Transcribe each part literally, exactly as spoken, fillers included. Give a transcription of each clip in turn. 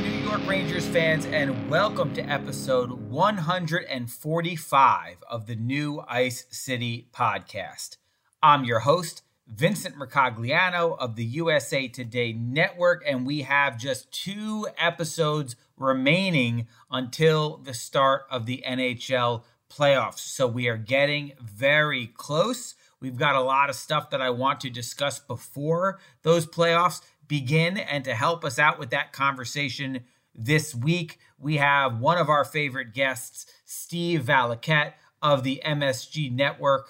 New York Rangers fans, and welcome to episode one forty-five of the New Ice City podcast. I'm your host, Vincent Mercogliano of the U S A Today Network, and we have just two episodes remaining until the start of the N H L playoffs. So we are getting very close. We've got a lot of stuff that I want to discuss before those playoffs begin, and to help us out with that conversation this week, we have one of our favorite guests, Steve Valiquette of the M S G Network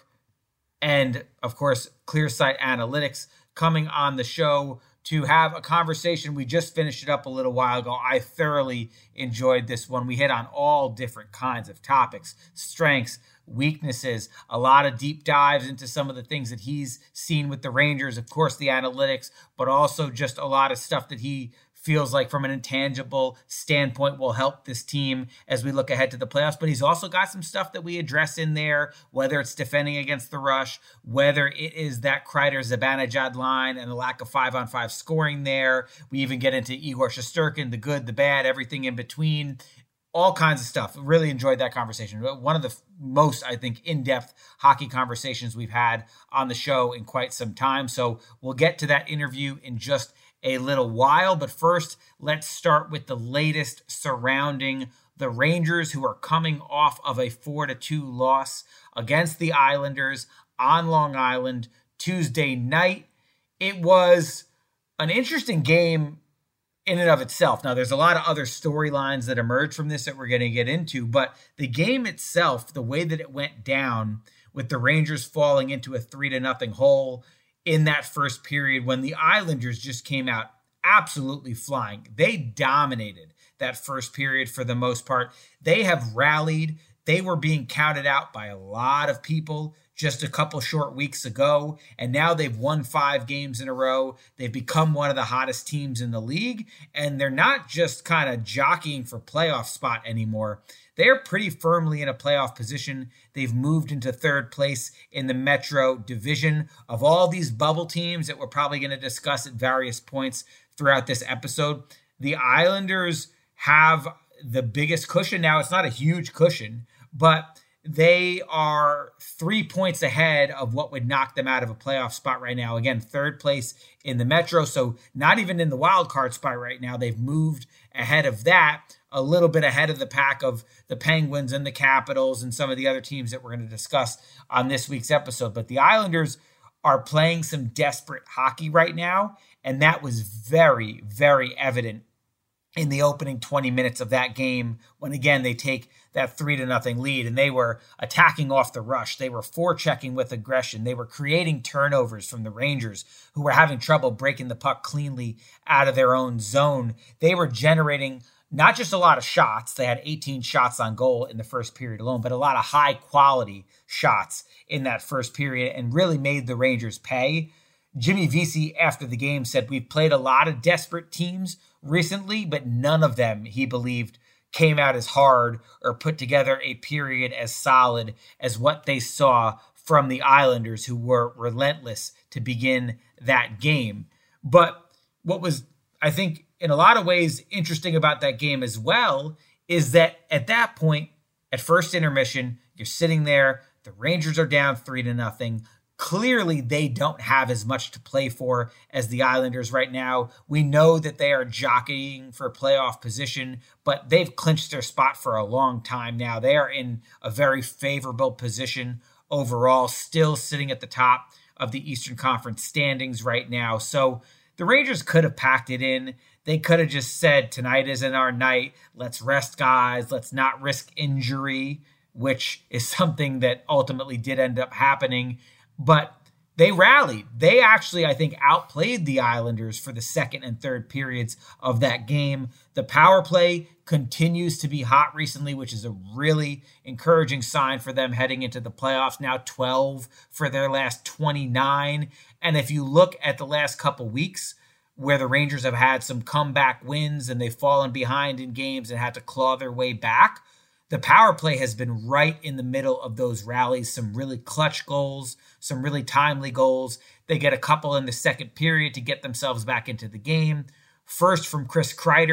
and, of course, Clearsight Analytics, coming on the show to have a conversation. We just finished it up a little while ago. I thoroughly enjoyed this one. We hit on all different kinds of topics, strengths, weaknesses, a lot of deep dives into some of the things that he's seen with the Rangers, of course, the analytics, but also just a lot of stuff that he feels like from an intangible standpoint will help this team as we look ahead to the playoffs. But he's also got some stuff that we address in there, whether it's defending against the rush, whether it is that Kreider-Zibanejad line and the lack of five-on-five scoring there. We even get into Igor Shesterkin, the good, the bad, everything in between. All kinds of stuff. Really enjoyed that conversation. One of the most, I think, in-depth hockey conversations we've had on the show in quite some time. So we'll get to that interview in just a little while. But first, let's start with the latest surrounding the Rangers, who are coming off of a four to two loss against the Islanders on Long Island Tuesday night. It was an interesting game in and of itself. Now, there's a lot of other storylines that emerge from this that we're going to get into, but the game itself, the way that it went down with the Rangers falling into a three to nothing hole in that first period when the Islanders just came out absolutely flying. They dominated that first period for the most part. They have rallied. They were being counted out by a lot of people just a couple short weeks ago, and now they've won five games in a row. They've become one of the hottest teams in the league, and they're not just kind of jockeying for playoff spot anymore. They're pretty firmly in a playoff position. They've moved into third place in the Metro Division. Of all these bubble teams that we're probably going to discuss at various points throughout this episode, the Islanders have the biggest cushion. Now, it's not a huge cushion, but they are three points ahead of what would knock them out of a playoff spot right now. Again, third place in the Metro, so not even in the wild card spot right now. They've moved ahead of that, a little bit ahead of the pack of the Penguins and the Capitals and some of the other teams that we're going to discuss on this week's episode. But the Islanders are playing some desperate hockey right now, and that was very, very evident in the opening twenty minutes of that game when, again, they take that three to nothing lead, and they were attacking off the rush. They were forechecking with aggression. They were creating turnovers from the Rangers, who were having trouble breaking the puck cleanly out of their own zone. They were generating not just a lot of shots. They had eighteen shots on goal in the first period alone, but a lot of high quality shots in that first period, and really made the Rangers pay. Jimmy Vesey, after the game, said, "We've played a lot of desperate teams recently, but none of them," he believed, came out as hard or put together a period as solid as what they saw from the Islanders, who were relentless to begin that game. But what was, I think, in a lot of ways interesting about that game as well is that at that point, at first intermission, you're sitting there, the Rangers are down three to nothing. Clearly, they don't have as much to play for as the Islanders right now. We know that they are jockeying for playoff position, but they've clinched their spot for a long time now. They are in a very favorable position overall, still sitting at the top of the Eastern Conference standings right now. So the Rangers could have packed it in. They could have just said, tonight isn't our night. Let's rest guys. Let's not risk injury, which is something that ultimately did end up happening. But they rallied. They actually, I think, outplayed the Islanders for the second and third periods of that game. The power play continues to be hot recently, which is a really encouraging sign for them heading into the playoffs. Now twelve for their last twenty-nine. And if you look at the last couple weeks where the Rangers have had some comeback wins and they've fallen behind in games and had to claw their way back, the power play has been right in the middle of those rallies. Some really clutch goals, some really timely goals. They get a couple in the second period to get themselves back into the game. First from Chris Kreider,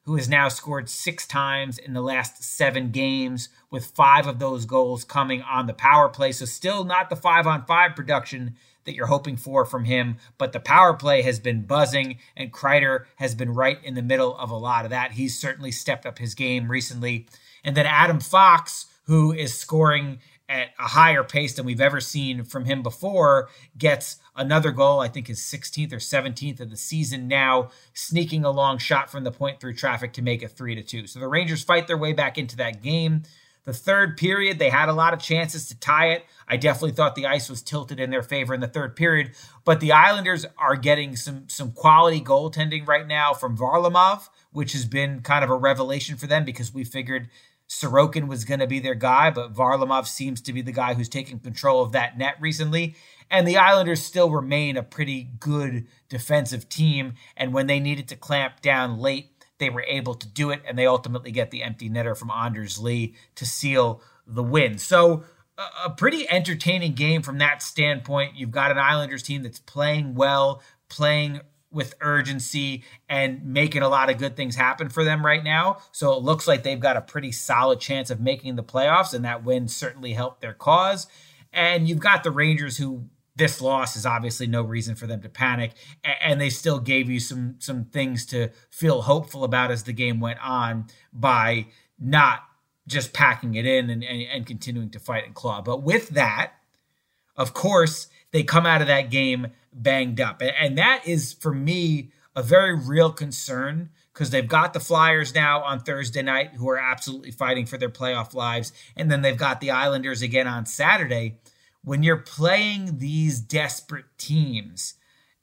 who has now scored six times in the last seven games, with five of those goals coming on the power play. So still not the five-on-five production that you're hoping for from him, but the power play has been buzzing, and Kreider has been right in the middle of a lot of that. He's certainly stepped up his game recently. And then Adam Fox, who is scoring at a higher pace than we've ever seen from him before, gets another goal, I think his sixteenth or seventeenth of the season now, sneaking a long shot from the point through traffic to make it three to two. So the Rangers fight their way back into that game. The third period, they had a lot of chances to tie it. I definitely thought the ice was tilted in their favor in the third period, but the Islanders are getting some, some quality goaltending right now from Varlamov, which has been kind of a revelation for them because we figured Sorokin was going to be their guy, but Varlamov seems to be the guy who's taking control of that net recently. And the Islanders still remain a pretty good defensive team, and when they needed to clamp down late, they were able to do it, and they ultimately get the empty netter from Anders Lee to seal the win. So a pretty entertaining game from that standpoint. You've got an Islanders team that's playing well, playing with urgency, and making a lot of good things happen for them right now. So it looks like they've got a pretty solid chance of making the playoffs, and that win certainly helped their cause. And you've got the Rangers, who this loss is obviously no reason for them to panic, and they still gave you some some things to feel hopeful about as the game went on by not just packing it in and, and, and continuing to fight and claw. But with that, of course, they come out of that game banged up. And that is, for me, a very real concern, because they've got the Flyers now on Thursday night, who are absolutely fighting for their playoff lives. And then they've got the Islanders again on Saturday. When you're playing these desperate teams,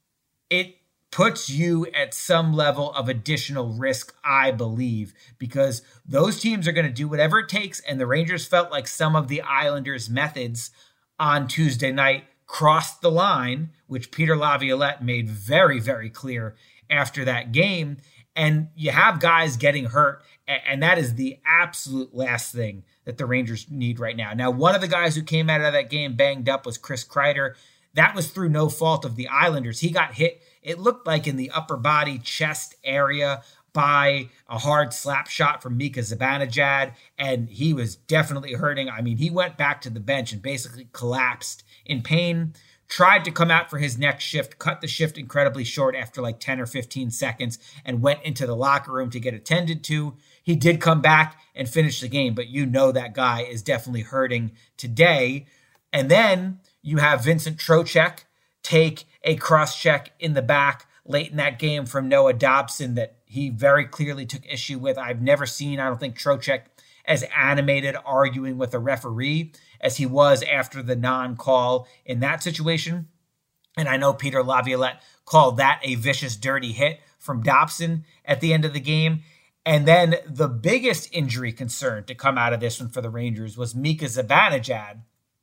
it puts you at some level of additional risk, I believe, because those teams are going to do whatever it takes. And the Rangers felt like some of the Islanders' methods on Tuesday night crossed the line, which Peter Laviolette made very, very clear after that game. And you have guys getting hurt, and that is the absolute last thing that the Rangers need right now. Now, one of the guys who came out of that game banged up was Chris Kreider. That was through no fault of the Islanders. He got hit, it looked like in the upper body chest area, by a hard slap shot from Mika Zibanejad, and he was definitely hurting. I mean, he went back to the bench and basically collapsed in pain. Tried to come out for his next shift, cut the shift incredibly short after like ten or fifteen seconds, and went into the locker room to get attended to. He did come back and finish the game, but you know that guy is definitely hurting today. And then you have Vincent Trocheck take a cross check in the back late in that game from Noah Dobson that he very clearly took issue with. I've never seen, I don't think, Trocheck as animated arguing with a referee as he was after the non-call in that situation. And I know Peter Laviolette called that a vicious, dirty hit from Dobson at the end of the game. And then the biggest injury concern to come out of this one for the Rangers was Mika Zibanejad,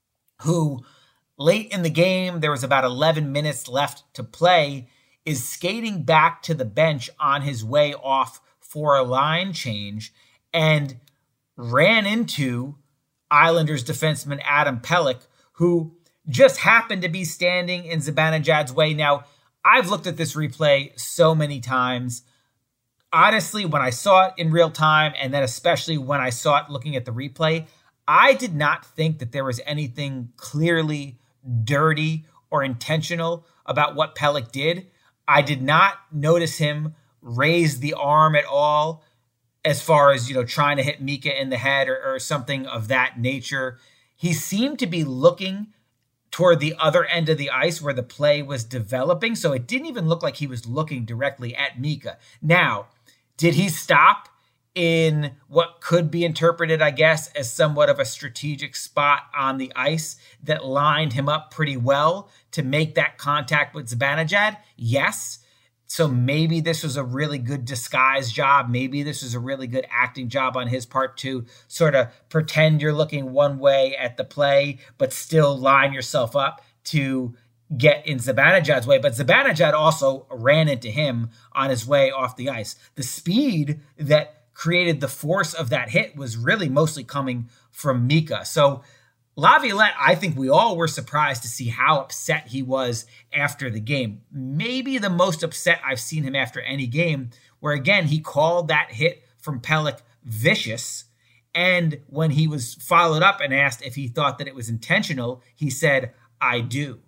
who late in the game, there was about eleven minutes left to play, is skating back to the bench on his way off for a line change and ran into Islanders defenseman Adam Pelech, who just happened to be standing in Zibanejad's way. Now, I've looked at this replay so many times. Honestly, when I saw it in real time, and then especially when I saw it looking at the replay, I did not think that there was anything clearly dirty or intentional about what Pelech did. I did not notice him raise the arm at all as far as, you know, trying to hit Mika in the head or, or something of that nature. He seemed to be looking toward the other end of the ice where the play was developing, so it didn't even look like he was looking directly at Mika. Now, did he stop in what could be interpreted, I guess, as somewhat of a strategic spot on the ice that lined him up pretty well to make that contact with Zibanejad? Yes. So maybe this was a really good disguise job. Maybe this was a really good acting job on his part to sort of pretend you're looking one way at the play, but still line yourself up to get in Zibanejad's way. But Zibanejad also ran into him on his way off the ice. The speed that created the force of that hit was really mostly coming from Mika. So Laviolette, I think we all were surprised to see how upset he was after the game. Maybe the most upset I've seen him after any game where again, he called that hit from Pelech vicious. And when he was followed up and asked if he thought that it was intentional, he said, I do.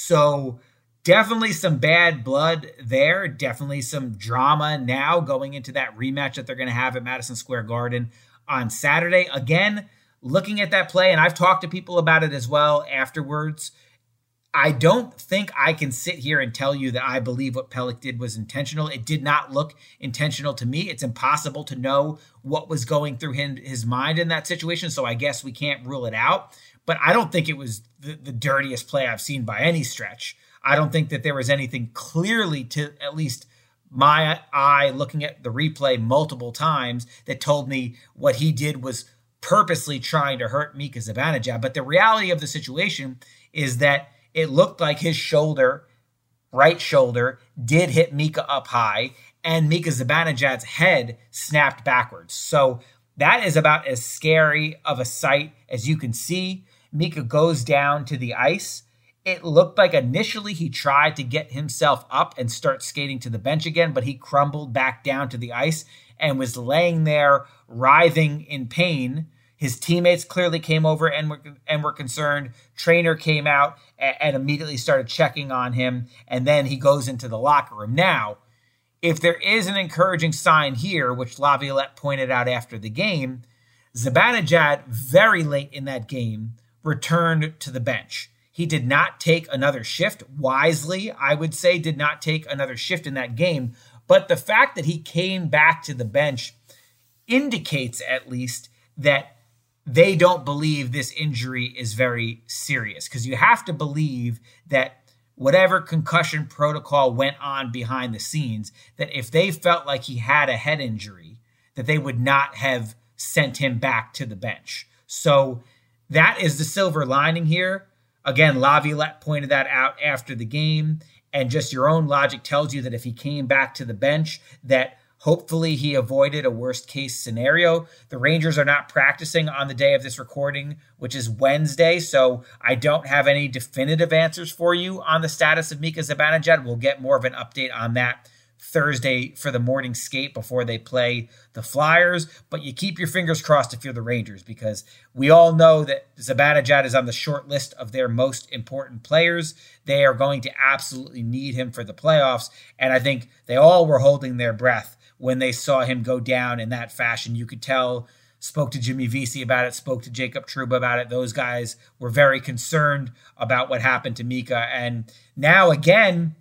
So definitely some bad blood there. Definitely some drama now going into that rematch that they're going to have at Madison Square Garden on Saturday. Again, looking at that play, and I've talked to people about it as well afterwards, I don't think I can sit here and tell you that I believe what Pelech did was intentional. It did not look intentional to me. It's impossible to know what was going through him, his mind in that situation, so I guess we can't rule it out. But I don't think it was the, the dirtiest play I've seen by any stretch. I don't think that there was anything clearly, to at least my eye looking at the replay multiple times, that told me what he did was purposely trying to hurt Mika Zibanejad. But the reality of the situation is that it looked like his shoulder, right shoulder, did hit Mika up high, and Mika Zibanejad's head snapped backwards. So that is about as scary of a sight as you can see. Mika goes down to the ice. It looked like initially he tried to get himself up and start skating to the bench again, but he crumbled back down to the ice and was laying there writhing in pain. His teammates clearly came over and were, and were concerned. Trainer came out and, and immediately started checking on him, and then he goes into the locker room. Now, if there is an encouraging sign here, which Laviolette pointed out after the game, Zibanejad, very late in that game, returned to the bench. He did not take another shift. Wisely, I would say, did not take another shift in that game. But the fact that he came back to the bench indicates at least that they don't believe this injury is very serious, because you have to believe that whatever concussion protocol went on behind the scenes, that if they felt like he had a head injury, that they would not have sent him back to the bench. So that is the silver lining here. Again, Laviolette pointed that out after the game, and just your own logic tells you that if he came back to the bench, that hopefully he avoided a worst case scenario. The Rangers are not practicing on the day of this recording, which is Wednesday, so I don't have any definitive answers for you on the status of Mika Zibanejad. We'll get more of an update on that Thursday for the morning skate before they play the Flyers. But you keep your fingers crossed if you're the Rangers, because we all know that Zibanejad is on the short list of their most important players. They are going to absolutely need him for the playoffs, and I think they all were holding their breath when they saw him go down in that fashion. You could tell, spoke to Jimmy Vesey about it, spoke to Jacob Trouba about it. Those guys were very concerned about what happened to Mika. And now again,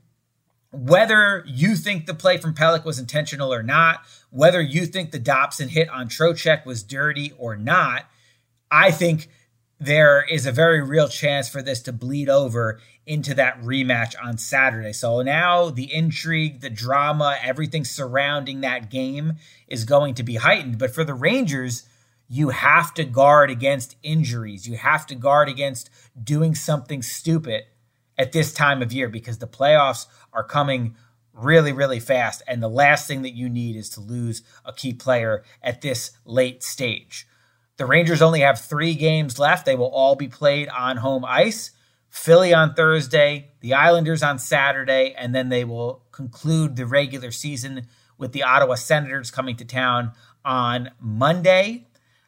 whether you think the play from Pelech was intentional or not, whether you think the Dobson hit on Trocheck was dirty or not, I think there is a very real chance for this to bleed over into that rematch on Saturday. So now the intrigue, the drama, everything surrounding that game is going to be heightened. But for the Rangers, you have to guard against injuries. You have to guard against doing something stupid at this time of year, because the playoffs are coming really, really fast. And the last thing that you need is to lose a key player at this late stage. The Rangers only have three games left. They will all be played on home ice. Philly on Thursday, the Islanders on Saturday, and then they will conclude the regular season with the Ottawa Senators coming to town on Monday.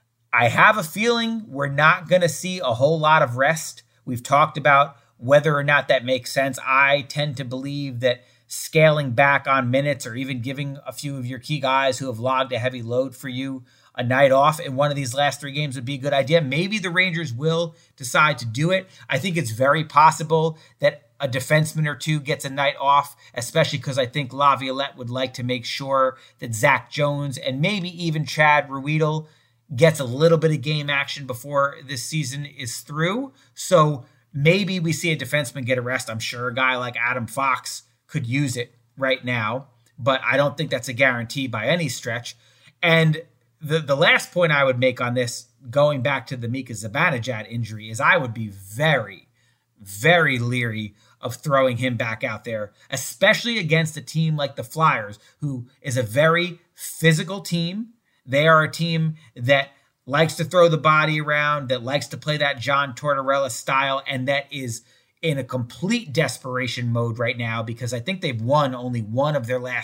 I have a feeling we're not going to see a whole lot of rest. We've talked about whether or not that makes sense. I tend to believe that scaling back on minutes, or even giving a few of your key guys who have logged a heavy load for you a night off in one of these last three games would be a good idea. Maybe the Rangers will decide to do it. I think it's very possible that a defenseman or two gets a night off, especially because I think Laviolette would like to make sure that Zach Jones and maybe even Chad Ruedel gets a little bit of game action before this season is through. So maybe we see a defenseman get a rest. I'm sure a guy like Adam Fox could use it right now, but I don't think that's a guarantee by any stretch. And The the last point I would make on this, going back to the Mika Zibanejad injury, is I would be very, very leery of throwing him back out there, especially against a team like the Flyers, who is a very physical team. They are a team that likes to throw the body around, that likes to play that John Tortorella style, and that is in a complete desperation mode right now, because I think they've won only one of their last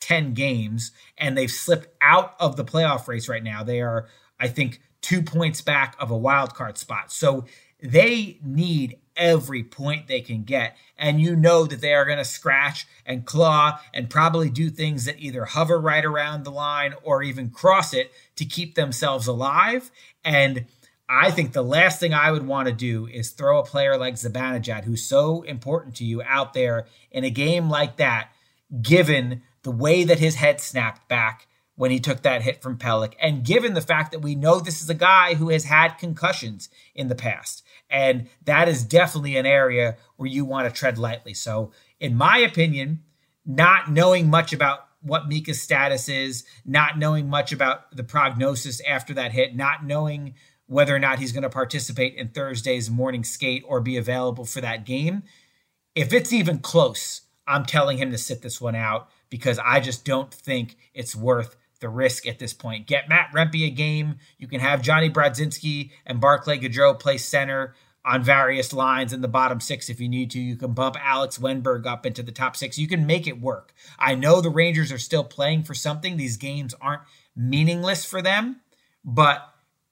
ten games, and they've slipped out of the playoff race right now. They are, I think, two points back of a wild card spot. So they need every point they can get. And you know that they are going to scratch and claw and probably do things that either hover right around the line or even cross it to keep themselves alive. And I think the last thing I would want to do is throw a player like Zibanejad, who's so important to you, out there in a game like that, given the way that his head snapped back when he took that hit from Pelech, and given the fact that we know this is a guy who has had concussions in the past. And that is definitely an area where you want to tread lightly. So in my opinion, not knowing much about what Mika's status is, not knowing much about the prognosis after that hit, not knowing whether or not he's going to participate in Thursday's morning skate or be available for that game, if it's even close, I'm telling him to sit this one out, because I just don't think it's worth the risk at this point. Get Matt Rempe a game. You can have Johnny Brodzinski and Barclay Goodrow play center on various lines in the bottom six if you need to. You can bump Alex Wenberg up into the top six. You can make it work. I know the Rangers are still playing for something. These games aren't meaningless for them, but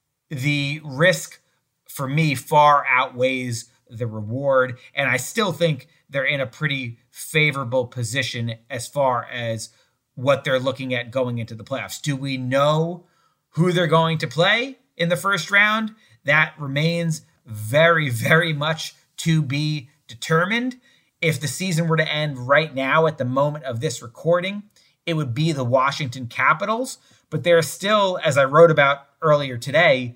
the risk for me far outweighs the reward. And I still think they're in a pretty favorable position as far as what they're looking at going into the playoffs. Do we know who they're going to play in the first round? That remains very, very much to be determined. If the season were to end right now at the moment of this recording, it would be the Washington Capitals. But there are still, as I wrote about earlier today,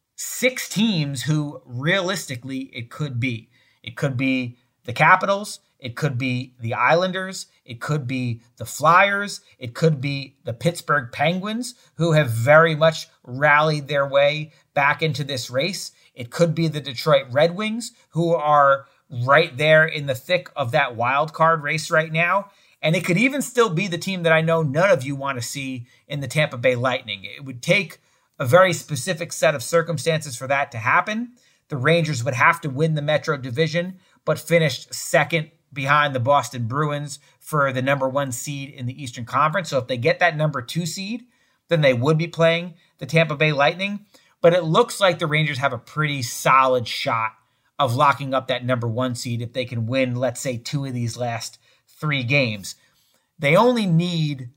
six teams who realistically it could be. It could be the Capitals. It could be the Islanders. It could be the Flyers. It could be the Pittsburgh Penguins, who have very much rallied their way back into this race. It could be the Detroit Red Wings, who are right there in the thick of that wild card race right now. And it could even still be the team that I know none of you want to see in the Tampa Bay Lightning. It would take a very specific set of circumstances for that to happen. The Rangers would have to win the Metro Division, but finished second behind the Boston Bruins for the number one seed in the Eastern Conference. So if they get that number two seed, then they would be playing the Tampa Bay Lightning. But it looks like the Rangers have a pretty solid shot of locking up that number one seed if they can win, let's say, two of these last three games. They only need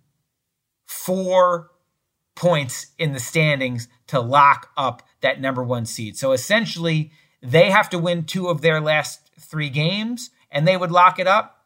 four points in the standings to lock up that number one seed. So essentially, they have to win two of their last three games and they would lock it up,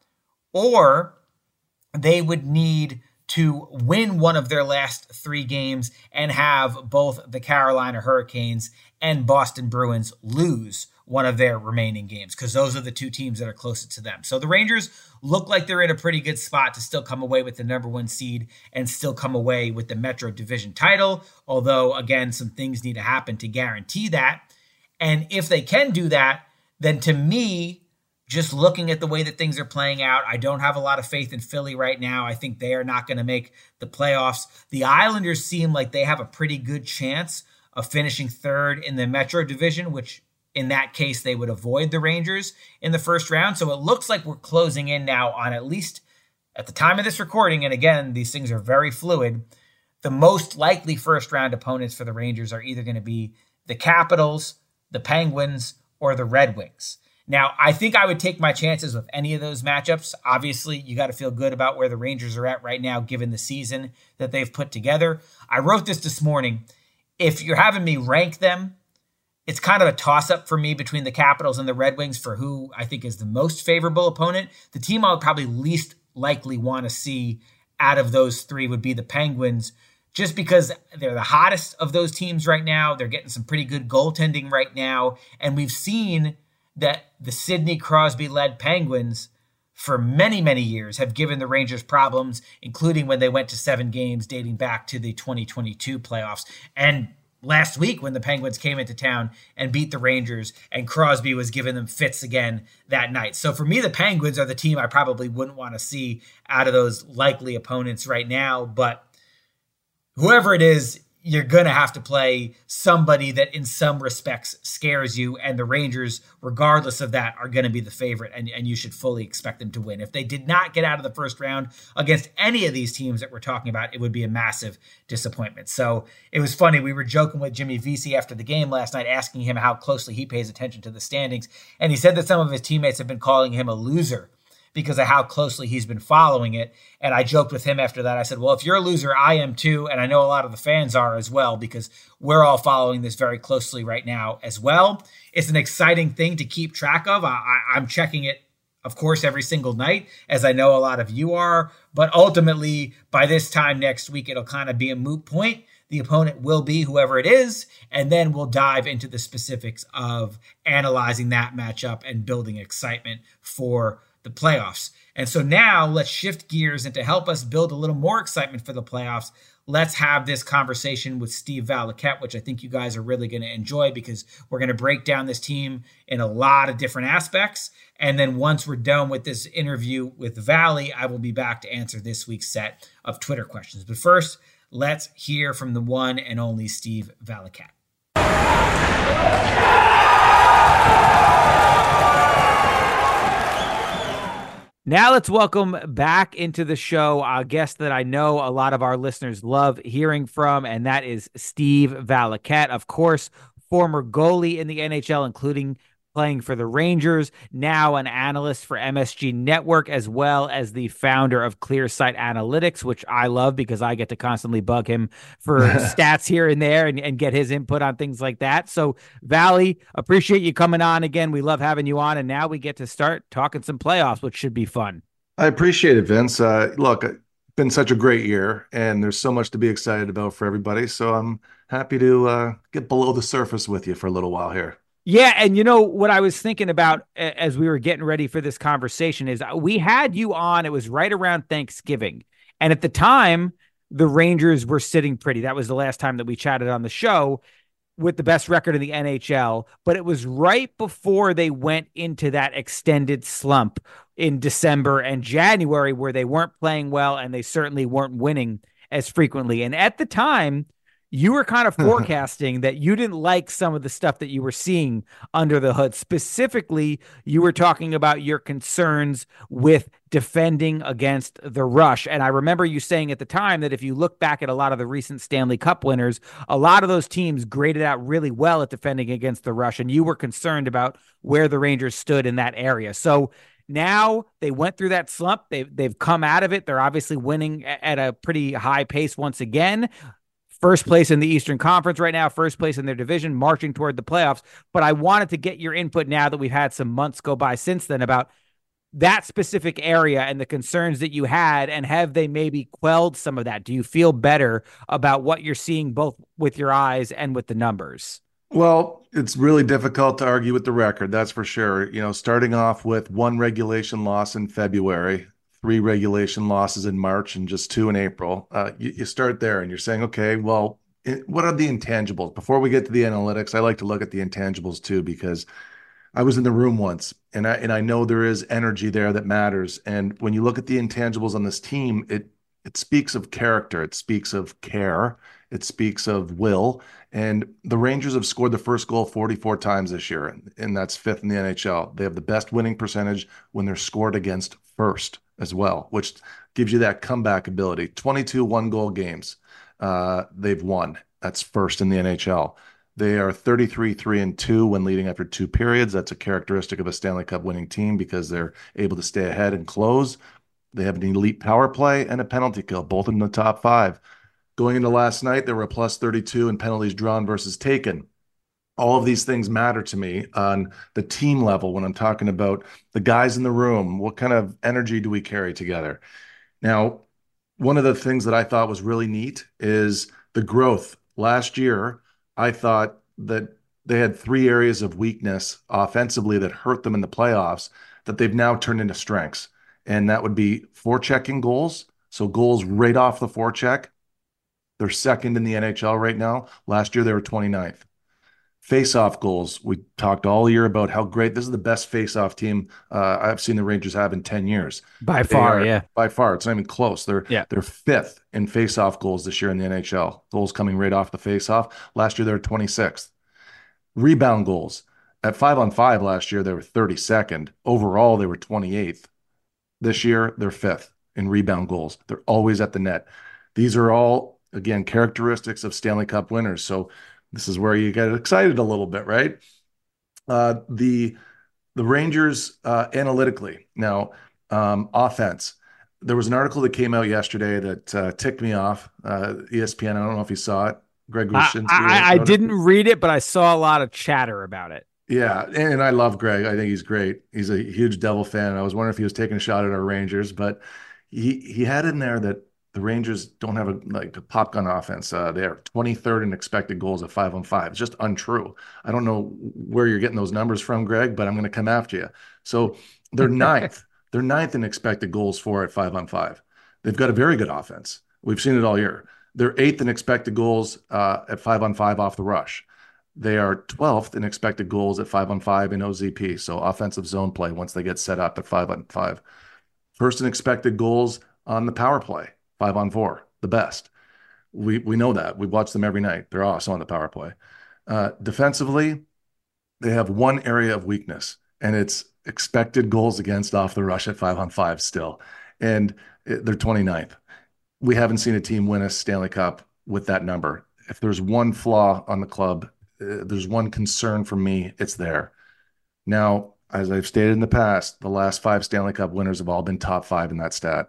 or they would need to win one of their last three games and have both the Carolina Hurricanes and Boston Bruins lose one of their remaining games, because those are the two teams that are closest to them. So the Rangers look like they're in a pretty good spot to still come away with the number one seed and still come away with the Metro Division title, although, again, some things need to happen to guarantee that. And if they can do that, then to me, just looking at the way that things are playing out, I don't have a lot of faith in Philly right now. I think they are not going to make the playoffs. The Islanders seem like they have a pretty good chance of finishing third in the Metro Division, which in that case, they would avoid the Rangers in the first round. So it looks like we're closing in now on, at least at the time of this recording, and again, these things are very fluid, the most likely first round opponents for the Rangers are either going to be the Capitals, the Penguins, or the Red Wings. Now, I think I would take my chances with any of those matchups. Obviously, you got to feel good about where the Rangers are at right now, given the season that they've put together. I wrote this this morning. If you're having me rank them, it's kind of a toss-up for me between the Capitals and the Red Wings for who I think is the most favorable opponent. The team I would probably least likely want to see out of those three would be the Penguins, just because they're the hottest of those teams right now. They're getting some pretty good goaltending right now. And we've seen that the Sidney Crosby-led Penguins for many, many years have given the Rangers problems, including when they went to seven games dating back to the twenty twenty-two playoffs. And last week when the Penguins came into town and beat the Rangers, and Crosby was giving them fits again that night. So for me, the Penguins are the team I probably wouldn't want to see out of those likely opponents right now. But whoever it is, you're going to have to play somebody that in some respects scares you. And the Rangers, regardless of that, are going to be the favorite, and, and you should fully expect them to win. If they did not get out of the first round against any of these teams that we're talking about, it would be a massive disappointment. So it was funny. We were joking with Jimmy Vesey after the game last night, asking him how closely he pays attention to the standings. And he said that some of his teammates have been calling him a loser because of how closely he's been following it. And I joked with him after that. I said, well, if you're a loser, I am too. And I know a lot of the fans are as well, because we're all following this very closely right now as well. It's an exciting thing to keep track of. I, I, I'm checking it, of course, every single night, as I know a lot of you are. But ultimately, by this time next week, it'll kind of be a moot point. The opponent will be whoever it is, and then we'll dive into the specifics of analyzing that matchup and building excitement for the playoffs. And so now let's shift gears, and to help us build a little more excitement for the playoffs, let's have this conversation with Steve Valiquette, which I think you guys are really going to enjoy, because we're going to break down this team in a lot of different aspects. And then once we're done with this interview with Valley, I will be back to answer this week's set of Twitter questions. But first, let's hear from the one and only Steve Valiquette. Now let's welcome back into the show a guest that I know a lot of our listeners love hearing from, and that is Steve Valiquette, of course, former goalie in the N H L, including playing for the Rangers, now an analyst for M S G Network, as well as the founder of ClearSight Analytics, which I love because I get to constantly bug him for stats here and there and, and get his input on things like that. So, Valley, appreciate you coming on again. We love having you on, and now we get to start talking some playoffs, which should be fun. I appreciate it, Vince. Uh, look, it's been such a great year, and there's so much to be excited about for everybody. So I'm happy to uh, get below the surface with you for a little while here. Yeah, and you know what I was thinking about as we were getting ready for this conversation is we had you on, it was right around Thanksgiving. And at the time, the Rangers were sitting pretty. That was the last time that we chatted on the show, with the best record in the N H L. But it was right before they went into that extended slump in December and January, where they weren't playing well and they certainly weren't winning as frequently. And at the time, you were kind of forecasting that you didn't like some of the stuff that you were seeing under the hood. Specifically, you were talking about your concerns with defending against the rush. And I remember you saying at the time that if you look back at a lot of the recent Stanley Cup winners, a lot of those teams graded out really well at defending against the rush. And you were concerned about where the Rangers stood in that area. So now they went through that slump. They've, they've come out of it. They're obviously winning at a pretty high pace once again. First place in the Eastern Conference right now, first place in their division, marching toward the playoffs. But I wanted to get your input now that we've had some months go by since then about that specific area and the concerns that you had, and have they maybe quelled some of that? Do you feel better about what you're seeing both with your eyes and with the numbers? Well, it's really difficult to argue with the record, that's for sure. You know, starting off with one regulation loss in February, three regulation losses in March, and just two in April. Uh, you, you start there and you're saying, okay, well, it, what are the intangibles? Before we get to the analytics, I like to look at the intangibles too, because I was in the room once, and I and I know there is energy there that matters. And when you look at the intangibles on this team, it it speaks of character, it speaks of care, it speaks of will. And the Rangers have scored the first goal forty-four times this year, and that's fifth in the N H L. They have the best winning percentage when they're scored against first as well, which gives you that comeback ability. twenty-two one-goal games uh, they've won. That's first in the N H L. They are thirty-three three and two when leading after two periods. That's a characteristic of a Stanley Cup winning team, because they're able to stay ahead and close. They have an elite power play and a penalty kill, both in the top five. Going into last night, they were a plus thirty-two in penalties drawn versus taken. All of these things matter to me on the team level when I'm talking about the guys in the room. What kind of energy do we carry together? Now, one of the things that I thought was really neat is the growth. Last year, I thought that they had three areas of weakness offensively that hurt them in the playoffs that they've now turned into strengths. And that would be forechecking goals. So goals right off the forecheck. They're second in the N H L right now. Last year, they were twenty-ninth. Face-off goals. We talked all year about how great this is, the best face-off team uh, I've seen the Rangers have in ten years. By They far, are yeah. by far, it's not even close. They're Yeah. they're fifth in face-off goals this year in the N H L. Goals coming right off the face-off. Last year they were twenty-sixth. Rebound goals. At five on five last year, they were thirty-second. Overall, they were twenty-eighth. This year, they're fifth in rebound goals. They're always at the net. These are all, again, characteristics of Stanley Cup winners. So this is where you get excited a little bit, right? Uh, the the Rangers uh, analytically now um, offense. There was an article that came out yesterday that uh, ticked me off. Uh, E S P N. I don't know if you saw it. Greg I, Wyshynski I I wrote it. didn't read it, but I saw a lot of chatter about it. Yeah, and I love Greg. I think he's great. He's a huge Devil fan. I was wondering if he was taking a shot at our Rangers, but he he had in there that the Rangers don't have a like a pop gun offense. Uh, they are twenty-third in expected goals at five on five. It's just untrue. I don't know where you're getting those numbers from, Greg, but I'm going to come after you. So they're ninth. They're ninth in expected goals for at five on five. They've got a very good offense. We've seen it all year. They're eighth in expected goals uh, at five on five off the rush. They are twelfth in expected goals at five on five in O Z P, so offensive zone play once they get set up at five on five. First in expected goals on the power play, five on four, the best. We we know that. We watch them every night. They're awesome on the power play. Uh, defensively, they have one area of weakness, and it's expected goals against off the rush at five on five still. And it, they're twenty-ninth. We haven't seen a team win a Stanley Cup with that number. If there's one flaw on the club, uh, there's one concern for me, it's there. Now, as I've stated in the past, the last five Stanley Cup winners have all been top five in that stat.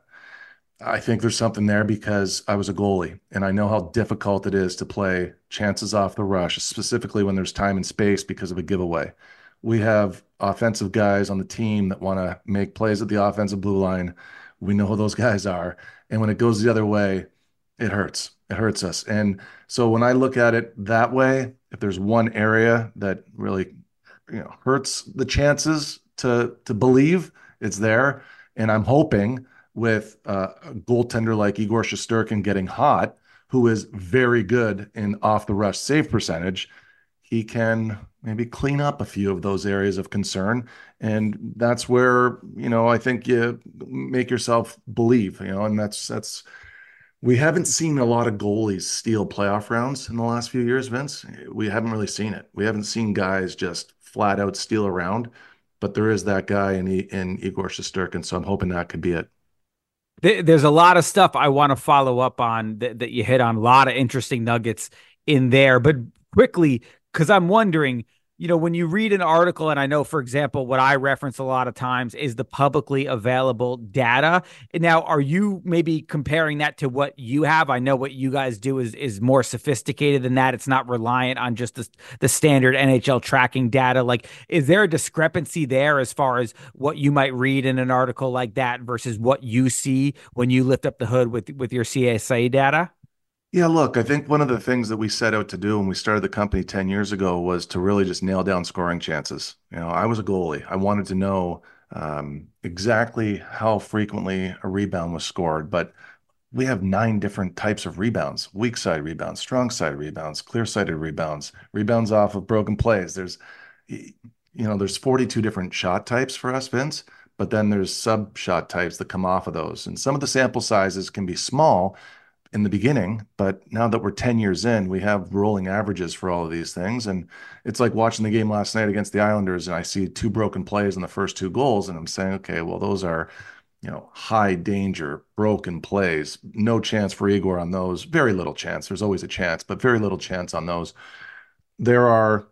I think there's something there because I was a goalie and I know how difficult it is to play chances off the rush, specifically when there's time and space because of a giveaway. We have offensive guys on the team that want to make plays at the offensive blue line. We know who those guys are. And when it goes the other way, it hurts. It hurts us. And so when I look at it that way, if there's one area that really, you know, hurts the chances to to believe, it's there. And I'm hoping with uh, a goaltender like Igor Shesterkin getting hot, who is very good in off the rush save percentage, he can maybe clean up a few of those areas of concern. And that's where, you know, I think you make yourself believe, you know, and that's, that's, we haven't seen a lot of goalies steal playoff rounds in the last few years, Vince. We haven't really seen it. We haven't seen guys just flat out steal around, but there is that guy in, in Igor Shesterkin. So I'm hoping that could be it. There's a lot of stuff I want to follow up on that, that you hit on, a lot of interesting nuggets in there. But quickly, because I'm wondering, you know, when you read an article, and I know, for example, what I reference a lot of times is the publicly available data. And now, are you maybe comparing that to what you have? I know what you guys do is is more sophisticated than that. It's not reliant on just the, the standard N H L tracking data. Like, is there a discrepancy there as far as what you might read in an article like that versus what you see when you lift up the hood with, with your C S A data? Yeah, look, I think one of the things that we set out to do when we started the company ten years ago was to really just nail down scoring chances. You know, I was a goalie. I wanted to know um, exactly how frequently a rebound was scored, but we have nine different types of rebounds: weak side rebounds, strong side rebounds, clear sided rebounds, rebounds off of broken plays. There's, you know, there's forty-two different shot types for us, Vince, but then there's sub shot types that come off of those. And some of the sample sizes can be small in the beginning, but now that we're ten years in, we have rolling averages for all of these things. And it's like watching the game last night against the Islanders, and I see two broken plays in the first two goals, and I'm saying, okay, well, those are, you know, high danger, broken plays. No chance for Igor on those. Very little chance. There's always a chance, but very little chance on those. There are,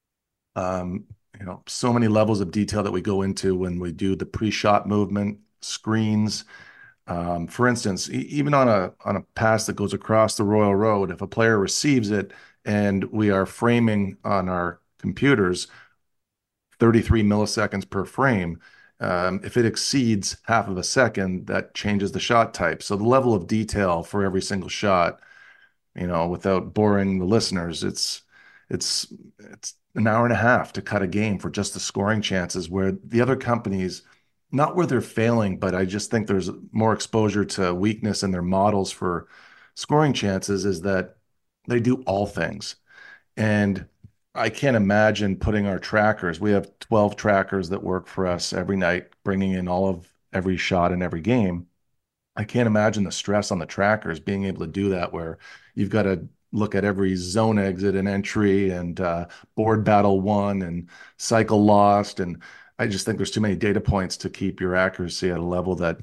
um, you know, so many levels of detail that we go into when we do the pre-shot movement, screens. Um, for instance, e- even on a on a pass that goes across the Royal Road, if a player receives it and we are framing on our computers thirty-three milliseconds per frame, um, if it exceeds half of a second, that changes the shot type. So the level of detail for every single shot, you know, without boring the listeners, it's it's it's an hour and a half to cut a game for just the scoring chances, where the other companies, not where they're failing, but I just think there's more exposure to weakness in their models for scoring chances, is that they do all things. And I can't imagine putting our trackers. We have twelve trackers that work for us every night, bringing in all of every shot in every game. I can't imagine the stress on the trackers being able to do that, where you've got to look at every zone exit and entry and uh, board battle won and cycle lost. And I just think there's too many data points to keep your accuracy at a level that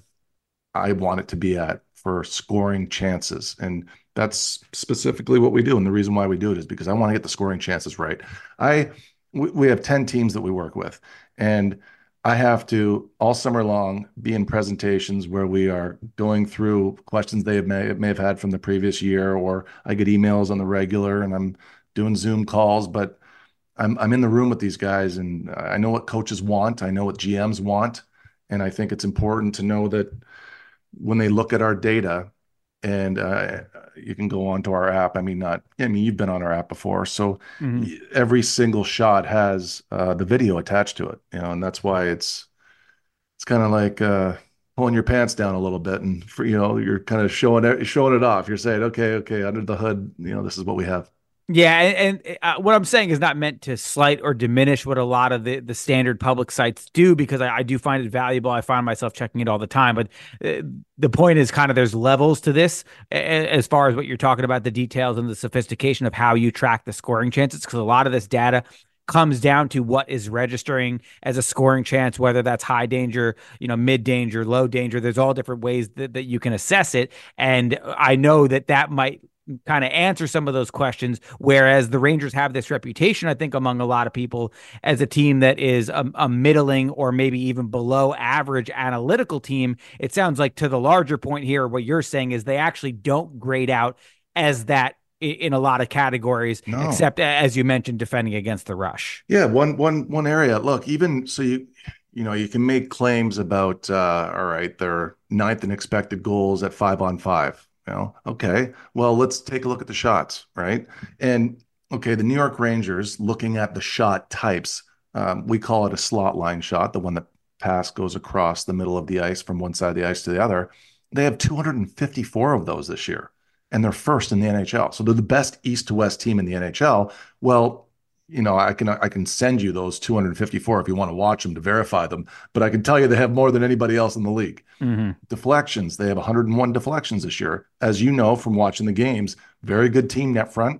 I want it to be at for scoring chances. And that's specifically what we do. And the reason why we do it is because I want to get the scoring chances right. I we, we have ten teams that we work with, and I have to all summer long be in presentations where we are going through questions they may, may have had from the previous year, or I get emails on the regular and I'm doing Zoom calls, but I'm I'm in the room with these guys and I know what coaches want. I know what G Ms want. And I think it's important to know that when they look at our data, and uh, you can go onto our app. I mean, not, I mean, you've been on our app before. So mm-hmm. every single shot has uh, the video attached to it, you know, and that's why it's, it's kind of like uh, pulling your pants down a little bit and, for, you know, you're kind of showing it, showing it off. You're saying, okay, okay, under the hood, you know, this is what we have. Yeah, and, and uh, what I'm saying is not meant to slight or diminish what a lot of the, the standard public sites do, because I, I do find it valuable. I find myself checking it all the time. But uh, the point is kind of there's levels to this as far as what you're talking about, the details and the sophistication of how you track the scoring chances, because a lot of this data comes down to what is registering as a scoring chance, whether that's high danger, you know, mid danger, low danger. There's all different ways that, that you can assess it. And I know that that might kind of answer some of those questions, whereas the Rangers have this reputation, I think, among a lot of people as a team that is a, a middling or maybe even below average analytical team. It sounds like, to the larger point here, what you're saying is they actually don't grade out as that in a lot of categories, no. except, as you mentioned, defending against the rush. Yeah, one one one area. Look, even so, you you know, you can make claims about uh, all right, they're ninth in expected goals at five on five. You know, okay, well, let's take a look at the shots, right? And okay, the New York Rangers, looking at the shot types, um, we call it a slot line shot, the one that pass goes across the middle of the ice from one side of the ice to the other. They have two hundred fifty-four of those this year, and they're first in the N H L. So they're the best east to west team in the N H L. Well, you know, I can I can send you those two hundred fifty-four if you want to watch them to verify them, but I can tell you they have more than anybody else in the league. Mm-hmm. Deflections, they have one hundred one deflections this year. As you know from watching the games, very good team net front.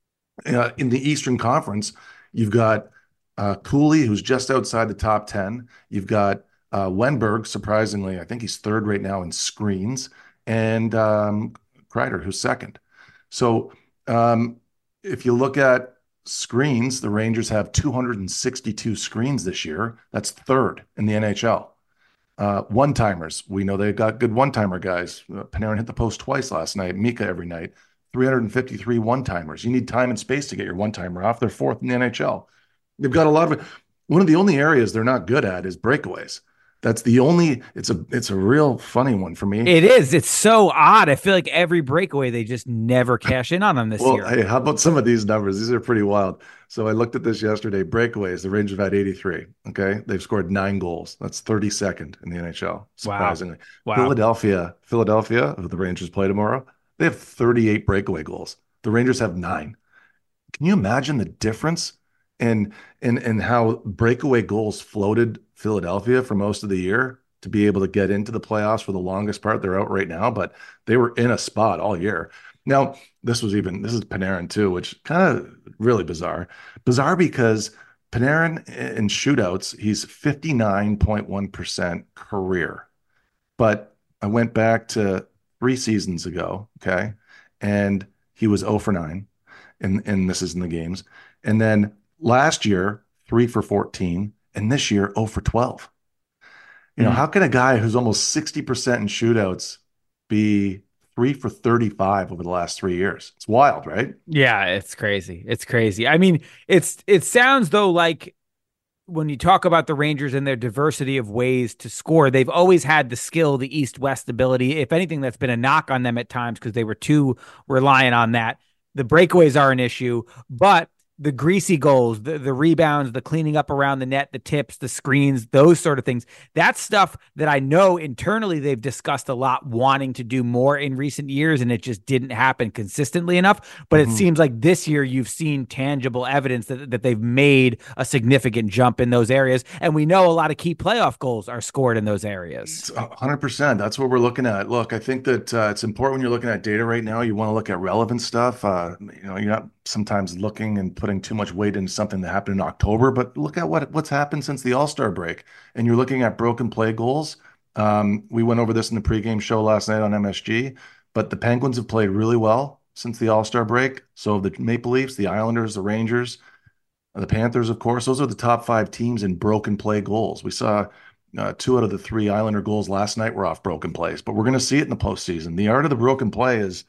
Uh, in the Eastern Conference, you've got uh, Cooley, who's just outside the top ten. You've got uh, Wenberg, surprisingly, I think he's third right now in screens, and um, Kreider, who's second. So um, if you look at screens, the Rangers have two hundred sixty-two screens this year. That's third in the N H L. Uh, one-timers, we know they've got good one-timer guys. Uh, Panarin hit the post twice last night. Mika every night. three hundred fifty-three one-timers. You need time and space to get your one-timer off. They're fourth in the N H L. They've got a lot of it. One of the only areas they're not good at is breakaways. That's the only, it's a, it's a real funny one for me. It is. It's so odd. I feel like every breakaway, they just never cash in on them this well, year. Hey, how about some of these numbers? These are pretty wild. So I looked at this yesterday. Breakaways, the Rangers have had eighty-three. Okay. They've scored nine goals. That's thirty-second in the N H L. Surprisingly. Wow. Wow. Philadelphia, Philadelphia, the Rangers play tomorrow. They have thirty-eight breakaway goals. The Rangers have nine. Can you imagine the difference in, in, in how breakaway goals floated Philadelphia for most of the year to be able to get into the playoffs for the longest part? They're out right now, but they were in a spot all year. Now, this was even, this is Panarin too, which kind of really bizarre. Bizarre because Panarin in shootouts, he's fifty-nine point one percent career. But I went back to three seasons ago, okay, and he was zero for nine, and, and this is in the games. And then last year, three for fourteen, and this year, zero for twelve. You know, mm-hmm. How can a guy who's almost sixty percent in shootouts be three for thirty-five over the last three years? It's wild, right? Yeah, it's crazy. It's crazy. I mean, it's it sounds though like when you talk about the Rangers and their diversity of ways to score, they've always had the skill, the east-west ability. If anything, that's been a knock on them at times because they were too reliant on that. The breakaways are an issue, but the greasy goals, the, the rebounds, the cleaning up around the net, the tips, the screens, those sort of things. That's stuff that I know internally they've discussed a lot, wanting to do more in recent years, and it just didn't happen consistently enough. But it Mm-hmm. seems like this year you've seen tangible evidence that, that they've made a significant jump in those areas. And we know a lot of key playoff goals are scored in those areas. one hundred percent. That's what we're looking at. Look, I think that uh, it's important when you're looking at data right now. You want to look at relevant stuff. Uh, you know, you're not sometimes looking and putting too much weight into something that happened in October, but look at what what's happened since the All-Star break. And you're looking at broken play goals. Um, we went over this in the pregame show last night on M S G, but the Penguins have played really well since the All-Star break. So the Maple Leafs, the Islanders, the Rangers, the Panthers, of course, those are the top five teams in broken play goals. We saw uh, two out of the three Islander goals last night were off broken plays, but we're going to see it in the postseason. The art of the broken play is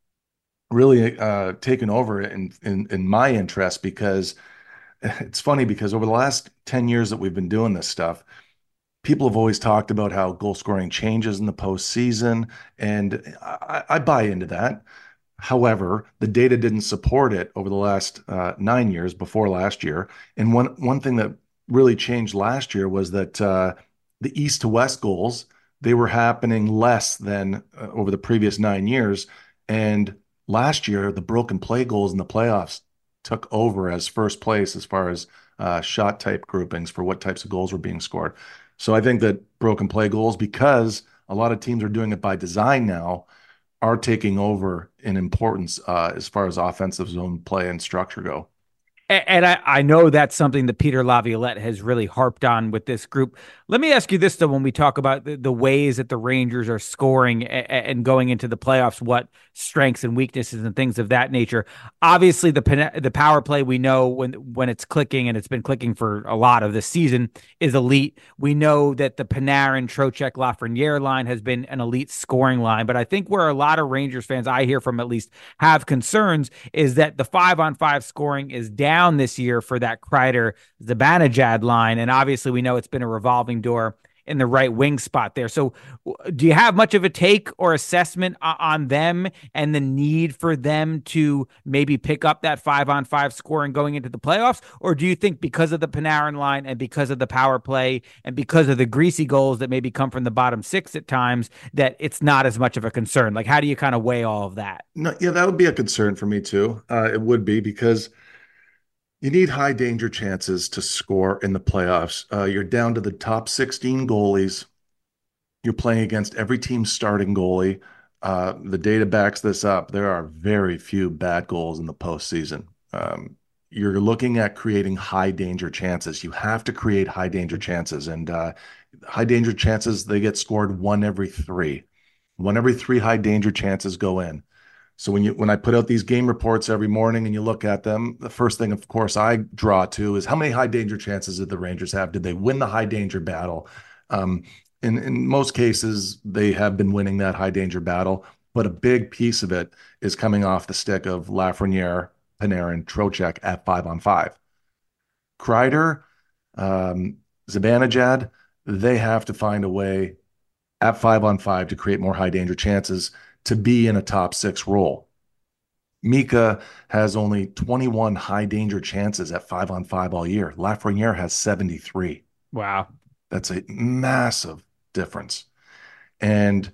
really uh, taken over in, in in my interest, because it's funny, because over the last ten years that we've been doing this stuff, people have always talked about how goal scoring changes in the postseason, and I, I buy into that. However, the data didn't support it over the last uh, nine years before last year. And one one thing that really changed last year was that uh, the east to west goals, they were happening less than uh, over the previous nine years. And last year, the broken play goals in the playoffs took over as first place as far as uh, shot type groupings for what types of goals were being scored. So I think that broken play goals, because a lot of teams are doing it by design now, are taking over in importance uh, as far as offensive zone play and structure go. And I, I know that's something that Peter Laviolette has really harped on with this group. Let me ask you this, though, when we talk about the, the ways that the Rangers are scoring and, and going into the playoffs, what strengths and weaknesses and things of that nature. Obviously, the the power play, we know when when it's clicking, and it's been clicking for a lot of this season, is elite. We know that the Panarin, Trocheck, Lafreniere line has been an elite scoring line. But I think where a lot of Rangers fans, I hear from at least, have concerns is that the five-on-five scoring is down this year for that Kreider Zibanejad line, and obviously we know it's been a revolving door in the right wing spot there. So do you have much of a take or assessment on them and the need for them to maybe pick up that five on five scoring going into the playoffs? Or do you think because of the Panarin line and because of the power play and because of the greasy goals that maybe come from the bottom six at times, that it's not as much of a concern? Like, how do you kind of weigh all of that? No, yeah, that would be a concern for me too. Uh, it would be, because you need high danger chances to score in the playoffs. Uh, you're down to the top sixteen goalies. You're playing against every team's starting goalie. Uh, the data backs this up. There are very few bad goals in the postseason. Um, you're looking at creating high danger chances. You have to create high danger chances, and uh, high danger chances, they get scored one every three. One every three high danger chances go in. So when you when I put out these game reports every morning and you look at them, the first thing, of course, I draw to is how many high danger chances did the Rangers have? Did they win the high danger battle? Um, in in most cases, they have been winning that high danger battle, but a big piece of it is coming off the stick of Lafreniere, Panarin, Trocheck at five on five. Kreider, um, Zibanejad, they have to find a way at five on five to create more high danger chances to be in a top six role. Mika has only twenty-one high danger chances at five on five all year. Lafreniere has seventy-three. Wow. That's a massive difference. And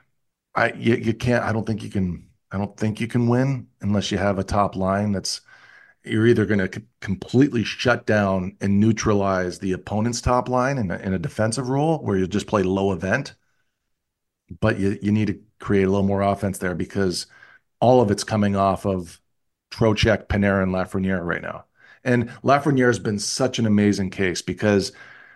I, you, you can't, I don't think you can, I don't think you can win unless you have a top line that's, you're either going to c- completely shut down and neutralize the opponent's top line in a, in a defensive role where you just play low event, but you, you need to create a little more offense there, because all of it's coming off of Trocheck, Panarin, Lafreniere right now. And Lafreniere has been such an amazing case, because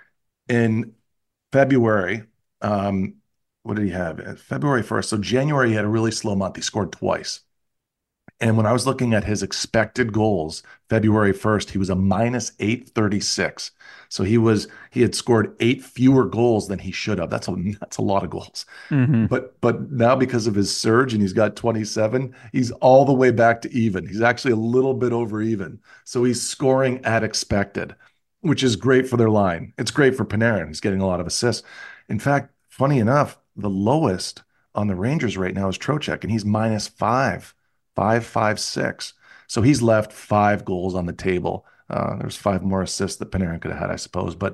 in February, um, what did he have? February first. So January, he had a really slow month. He scored twice. And when I was looking at his expected goals, February first, he was a minus eight thirty-six. So he was he had scored eight fewer goals than he should have. That's a that's a lot of goals. Mm-hmm. But but now, because of his surge and he's got twenty-seven, he's all the way back to even. He's actually a little bit over even. So he's scoring at expected, which is great for their line. It's great for Panarin. He's getting a lot of assists. In fact, funny enough, the lowest on the Rangers right now is Trocheck, and he's minus five. Five, five, six. So he's left five goals on the table. Uh, there's five more assists that Panarin could have had, I suppose. But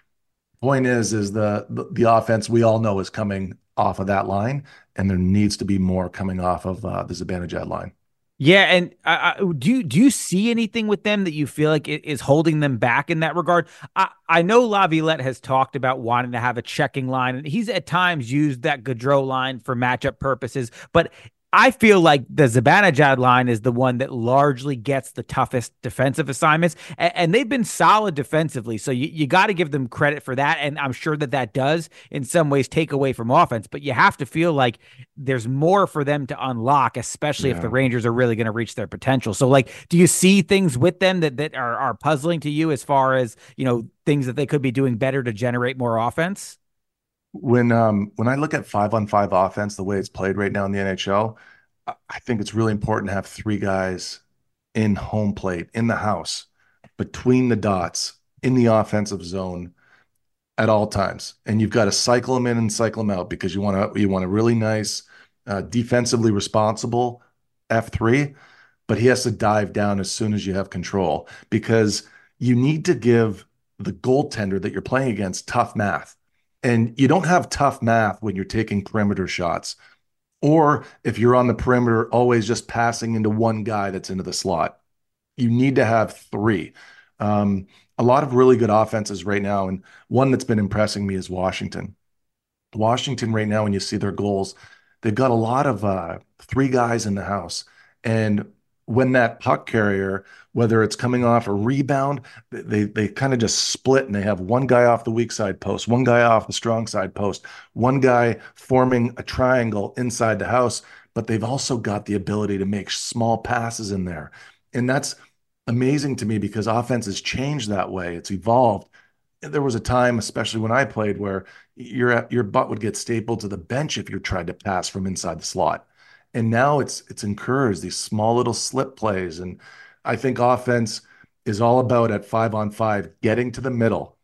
point is, is the, the the offense we all know is coming off of that line, and there needs to be more coming off of uh, the Zibanejad line. Yeah, and I, I, do you do you see anything with them that you feel like it is holding them back in that regard? I, I know Laviolette has talked about wanting to have a checking line, and he's at times used that Gaudreau line for matchup purposes, but I feel like the Zibanejad line is the one that largely gets the toughest defensive assignments, and, and they've been solid defensively. So you, you got to give them credit for that, and I'm sure that that does in some ways take away from offense. But you have to feel like there's more for them to unlock, especially yeah. if the Rangers are really going to reach their potential. So, like, do you see things with them that that are are puzzling to you as far as, you know, things that they could be doing better to generate more offense? When um when I look at five on five offense, the way it's played right now in the N H L, I think it's really important to have three guys in home plate, in the house, between the dots, in the offensive zone at all times. And you've got to cycle them in and cycle them out because you want to you want a really nice, uh, defensively responsible F three, but he has to dive down as soon as you have control because you need to give the goaltender that you're playing against tough math. And you don't have tough math when you're taking perimeter shots, or if you're on the perimeter, always just passing into one guy that's into the slot. You need to have three. Um, a lot of really good offenses right now, and one that's been impressing me is Washington. Washington right now, when you see their goals, they've got a lot of uh, three guys in the house. And when that puck carrier, whether it's coming off a rebound, they they kind of just split and they have one guy off the weak side post, one guy off the strong side post, one guy forming a triangle inside the house, but they've also got the ability to make small passes in there. And that's amazing to me because offense has changed that way. It's evolved. There was a time, especially when I played, where your your butt would get stapled to the bench if you tried to pass from inside the slot. And now it's it's encouraged these small little slip plays. And I think offense is all about at five on five getting to the middle.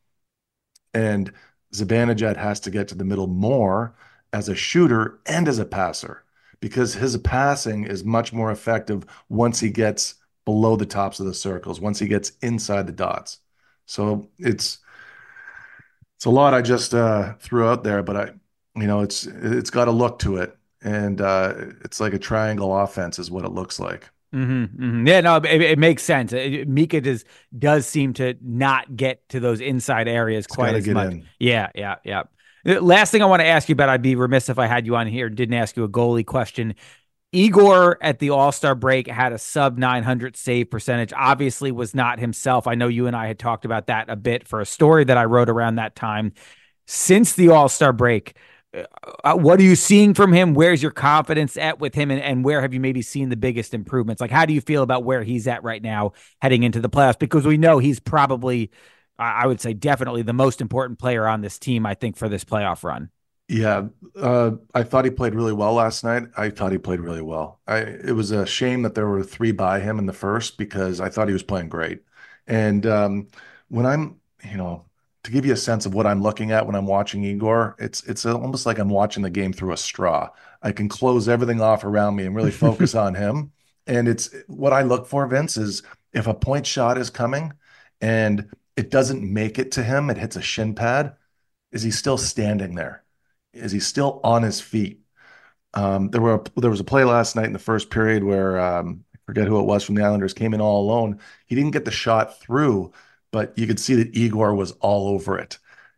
And Zibanejad has to get to the middle more as a shooter and as a passer because his passing is much more effective once he gets below the tops of the circles, once he gets inside the dots. So it's it's a lot I just uh, threw out there, but I, you know, it's it's got a look to it. And uh, it's like a triangle offense is what it looks like. Mm-hmm, mm-hmm. Yeah, no, it, it makes sense. It, Mika does does seem to not get to those inside areas It's quite as get much. In. Yeah, yeah, yeah. Last thing I want to ask you about, I'd be remiss if I had you on here and didn't ask you a goalie question. Igor at the All-Star break had a sub nine hundred save percentage, obviously was not himself. I know you and I had talked about that a bit for a story that I wrote around that time. Since the All-Star break, Uh, what are you seeing from him? Where's your confidence at with him? And, and where have you maybe seen the biggest improvements? Like, how do you feel about where he's at right now heading into the playoffs? Because we know he's probably, I would say definitely the most important player on this team, I think, for this playoff run. Yeah. Uh, I thought he played really well last night. I thought he played really well. I, it was a shame that there were three by him in the first because I thought he was playing great. And um, when I'm, you know, to give you a sense of what I'm looking at when I'm watching Igor, it's it's almost like I'm watching the game through a straw. I can close everything off around me and really focus on him. And it's what I look for, Vince, is if a point shot is coming and it doesn't make it to him, it hits a shin pad, is he still standing there? Is he still on his feet? Um, there were there was a play last night in the first period where um, I forget who it was from the Islanders came in all alone. He didn't get the shot through, but you could see that Igor was all over it.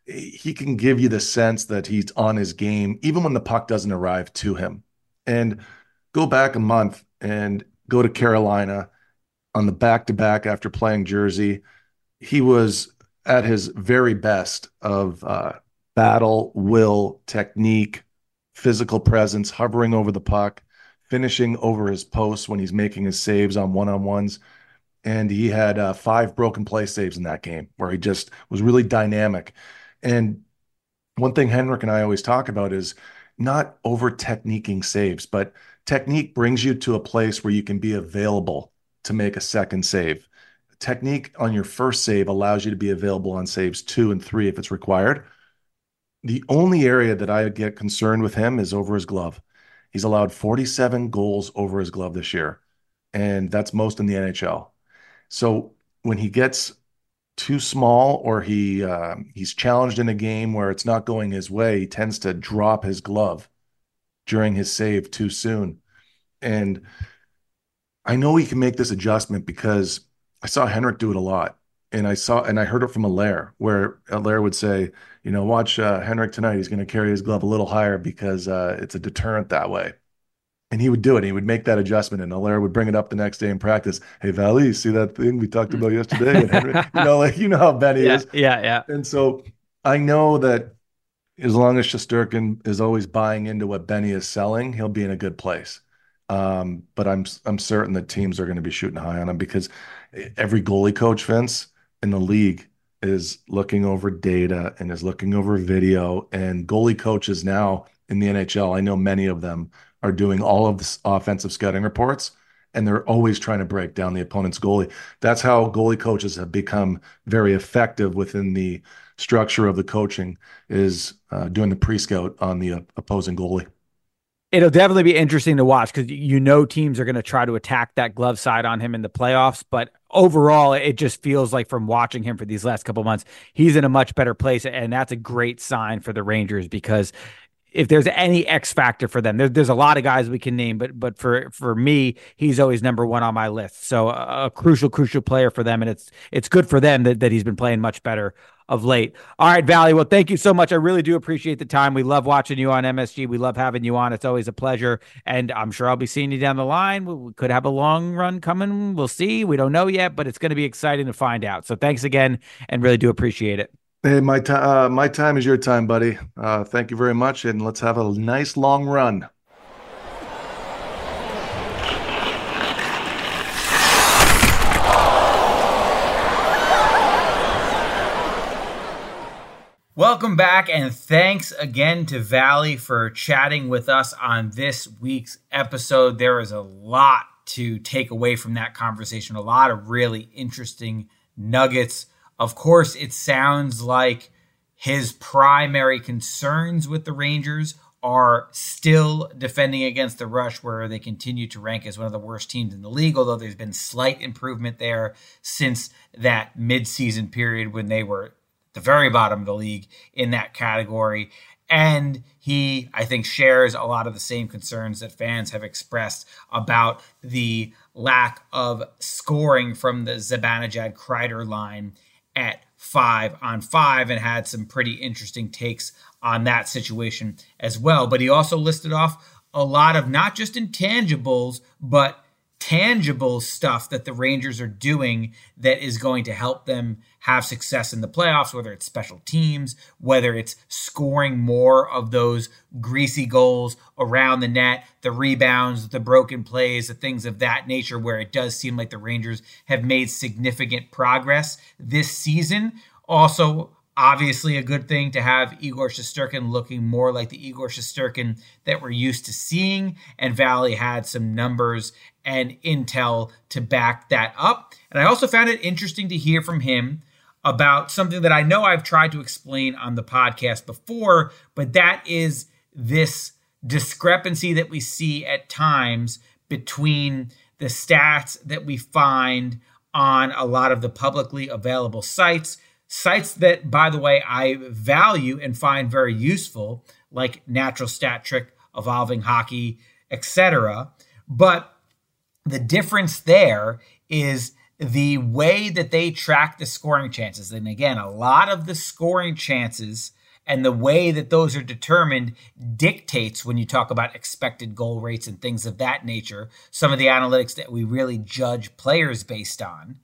He can give you the sense that he's on his game, even when the puck doesn't arrive to him. And go back a month and go to Carolina on the back-to-back after playing Jersey. He was at his very best of uh, battle, will, technique, physical presence, hovering over the puck, finishing over his posts when he's making his saves on one-on-ones. And he had uh, five broken play saves in that game where he just was really dynamic. And one thing Henrik and I always talk about is not over techniquing saves, but technique brings you to a place where you can be available to make a second save. Technique on your first save allows you to be available on saves two and three if it's required. The only area that I get concerned with him is over his glove. He's allowed forty-seven goals over his glove this year. and that's most in the N H L. So when he gets too small or he uh, he's challenged in a game where it's not going his way, he tends to drop his glove during his save too soon. And I know he can make this adjustment because I saw Henrik do it a lot. And I saw and I heard it from Allaire, where Allaire would say, you know, watch uh, Henrik tonight. He's going to carry his glove a little higher because uh, it's a deterrent that way. And he would do it. He would make that adjustment, and Allaire would bring it up the next day in practice. Hey, Valley, you see that thing we talked about yesterday? And Henrik, you know, like you know how Benny yeah, is. Yeah, yeah. And so I know that as long as Shesterkin is always buying into what Benny is selling, he'll be in a good place. Um, but I'm I'm certain that teams are going to be shooting high on him because every goalie coach, Vince, in the league is looking over data and is looking over video. And goalie coaches now in the N H L, I know many of them are doing all of this offensive scouting reports, and they're always trying to break down the opponent's goalie. That's how goalie coaches have become very effective within the structure of the coaching, is uh, doing the pre-scout on the uh, opposing goalie. It'll definitely be interesting to watch because you know teams are going to try to attack that glove side on him in the playoffs. But overall, it just feels like from watching him for these last couple of months, he's in a much better place. And that's a great sign for the Rangers because if there's any X factor for them, there, there's a lot of guys we can name, but but for for me, he's always number one on my list. So a, a crucial, crucial player for them, and it's it's good for them that, that he's been playing much better of late. All right, Valley. Well, thank you so much. I really do appreciate the time. We love watching you on M S G. We love having you on. It's always a pleasure, and I'm sure I'll be seeing you down the line. We, we could have a long run coming. We'll see. We don't know yet, but it's going to be exciting to find out. So thanks again, and really do appreciate it. Hey, my time, uh, my time is your time, buddy. Uh, thank you very much, and let's have a nice long run. Welcome back, and thanks again to Valley for chatting with us on this week's episode. There is a lot to take away from that conversation, a lot of really interesting nuggets. Of course, it sounds like his primary concerns with the Rangers are still defending against the rush, where they continue to rank as one of the worst teams in the league, although there's been slight improvement there since that midseason period when they were at the very bottom of the league in that category. And he, I think, shares a lot of the same concerns that fans have expressed about the lack of scoring from the Zibanejad-Kreider line at five on five, and had some pretty interesting takes on that situation as well. But he also listed off a lot of not just intangibles, but tangible stuff that the Rangers are doing that is going to help them have success in the playoffs, whether it's special teams, whether it's scoring more of those greasy goals around the net, the rebounds, the broken plays, the things of that nature, where it does seem like the Rangers have made significant progress this season. Also, obviously a good thing to have Igor Shesterkin looking more like the Igor Shesterkin that we're used to seeing, and Valley had some numbers and intel to back that up. And I also found it interesting to hear from him about something that I know I've tried to explain on the podcast before, but that is this discrepancy that we see at times between the stats that we find on a lot of the publicly available sites, sites that, by the way, I value and find very useful, like Natural Stat Trick, Evolving Hockey, et cetera. But the difference there is the way that they track the scoring chances. And again, a lot of the scoring chances and the way that those are determined dictates when you talk about expected goal rates and things of that nature, some of the analytics that we really judge players based on.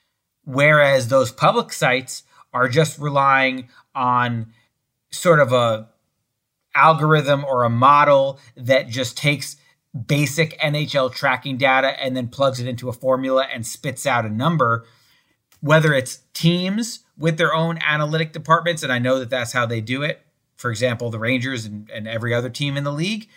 Whereas those public sites are just relying on sort of a algorithm or a model that just takes basic N H L tracking data and then plugs it into a formula and spits out a number, whether it's teams with their own analytic departments, and I know that that's how they do it, for example, the Rangers and, and every other team in the league,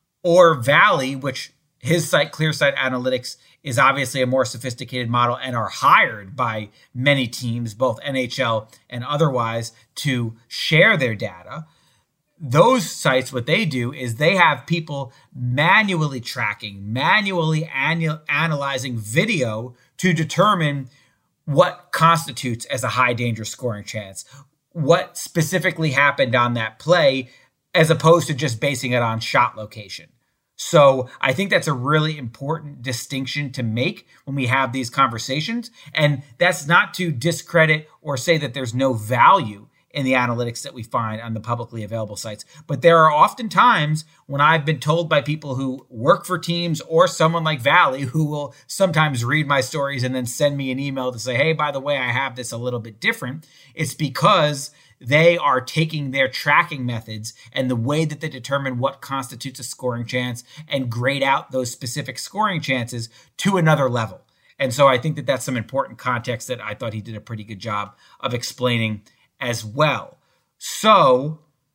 or Valley, which his site, ClearSight Analytics, is obviously a more sophisticated model and are hired by many teams, both N H L and otherwise, to share their data. those sites, what they do is they have people manually tracking, manually annu- analyzing video to determine what constitutes as a high danger scoring chance, what specifically happened on that play, as opposed to just basing it on shot location. So I think that's a really important distinction to make when we have these conversations. And that's not to discredit or say that there's no value in the analytics that we find on the publicly available sites. But there are often times when I've been told by people who work for teams or someone like Valley, who will sometimes read my stories and then send me an email to say, hey, by the way, I have this a little bit different. It's because they are taking their tracking methods and the way that they determine what constitutes a scoring chance and grade out those specific scoring chances to another level. And so I think that that's some important context that I thought he did a pretty good job of explaining as well. So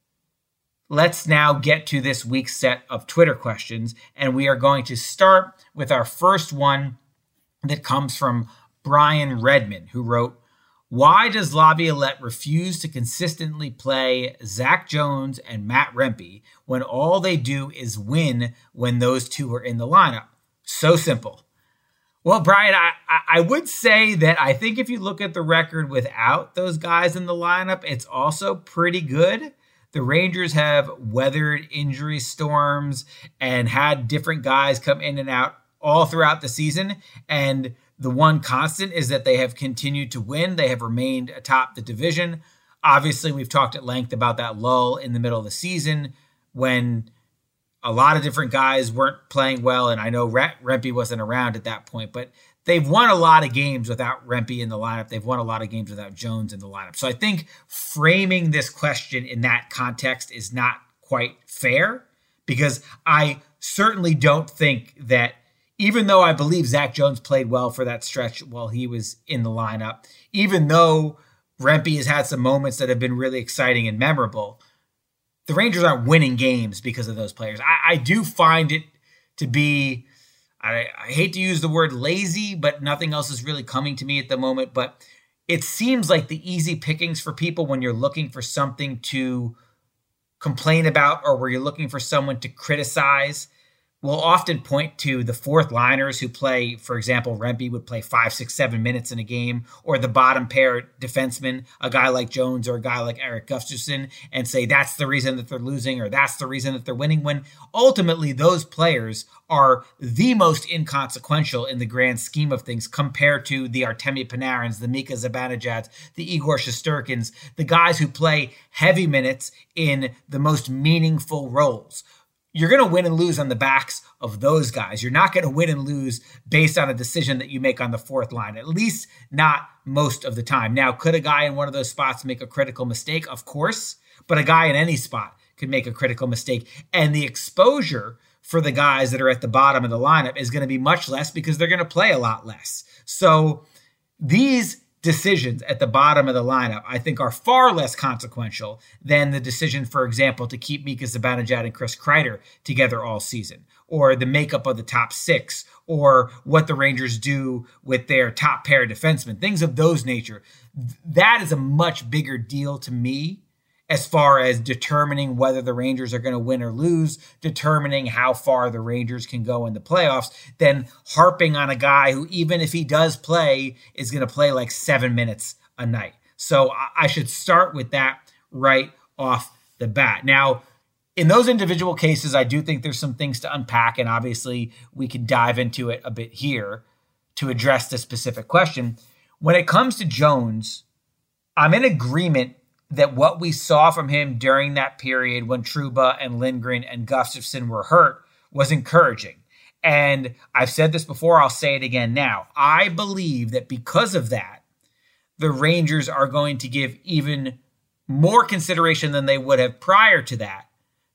let's now get to this week's set of Twitter questions. And we are going to start with our first one that comes from Brian Redman, who wrote, why does Laviolette refuse to consistently play Zach Jones and Matt Rempe when all they do is win when those two are in the lineup? So simple. Well, Brian, I, I would say that I think if you look at the record without those guys in the lineup, it's also pretty good. The Rangers have weathered injury storms and had different guys come in and out all throughout the season. And the one constant is that they have continued to win. They have remained atop the division. Obviously, we've talked at length about that lull in the middle of the season when a lot of different guys weren't playing well. And I know Rempe wasn't around at that point, but they've won a lot of games without Rempe in the lineup. They've won a lot of games without Jones in the lineup. So I think framing this question in that context is not quite fair, because I certainly don't think that, even though I believe Zach Jones played well for that stretch while he was in the lineup, even though Rempe has had some moments that have been really exciting and memorable, the Rangers aren't winning games because of those players. I, I do find it to be, I, I hate to use the word lazy, but nothing else is really coming to me at the moment. But it seems like the easy pickings for people when you're looking for something to complain about or where you're looking for someone to criticize will often point to the fourth liners who play, for example, Rempe would play five, six, seven minutes in a game, or the bottom pair defenseman, a guy like Jones or a guy like Erik Gustafsson, and say that's the reason that they're losing or that's the reason that they're winning, when ultimately those players are the most inconsequential in the grand scheme of things compared to the Artemi Panarins, the Mika Zibanejads, the Igor Shesterkins, the guys who play heavy minutes in the most meaningful roles. You're going to win and lose on the backs of those guys. You're not going to win and lose based on a decision that you make on the fourth line, at least not most of the time. Now, could a guy in one of those spots make a critical mistake? Of course, but a guy in any spot could make a critical mistake. And the exposure for the guys that are at the bottom of the lineup is going to be much less because they're going to play a lot less. So these decisions at the bottom of the lineup, I think, are far less consequential than the decision, for example, to keep Mika Zibanejad and Chris Kreider together all season, or the makeup of the top six, or what the Rangers do with their top pair defensemen, things of those nature. That is a much bigger deal to me as far as determining whether the Rangers are going to win or lose, determining how far the Rangers can go in the playoffs, than harping on a guy who, even if he does play, is going to play like seven minutes a night. So I should start with that right off the bat. Now, in those individual cases, I do think there's some things to unpack, and obviously we can dive into it a bit here to address the specific question. When it comes to Jones, I'm in agreement that what we saw from him during that period when Trouba and Lindgren and Gustafsson were hurt was encouraging. And I've said this before, I'll say it again now. I believe that because of that, the Rangers are going to give even more consideration than they would have prior to that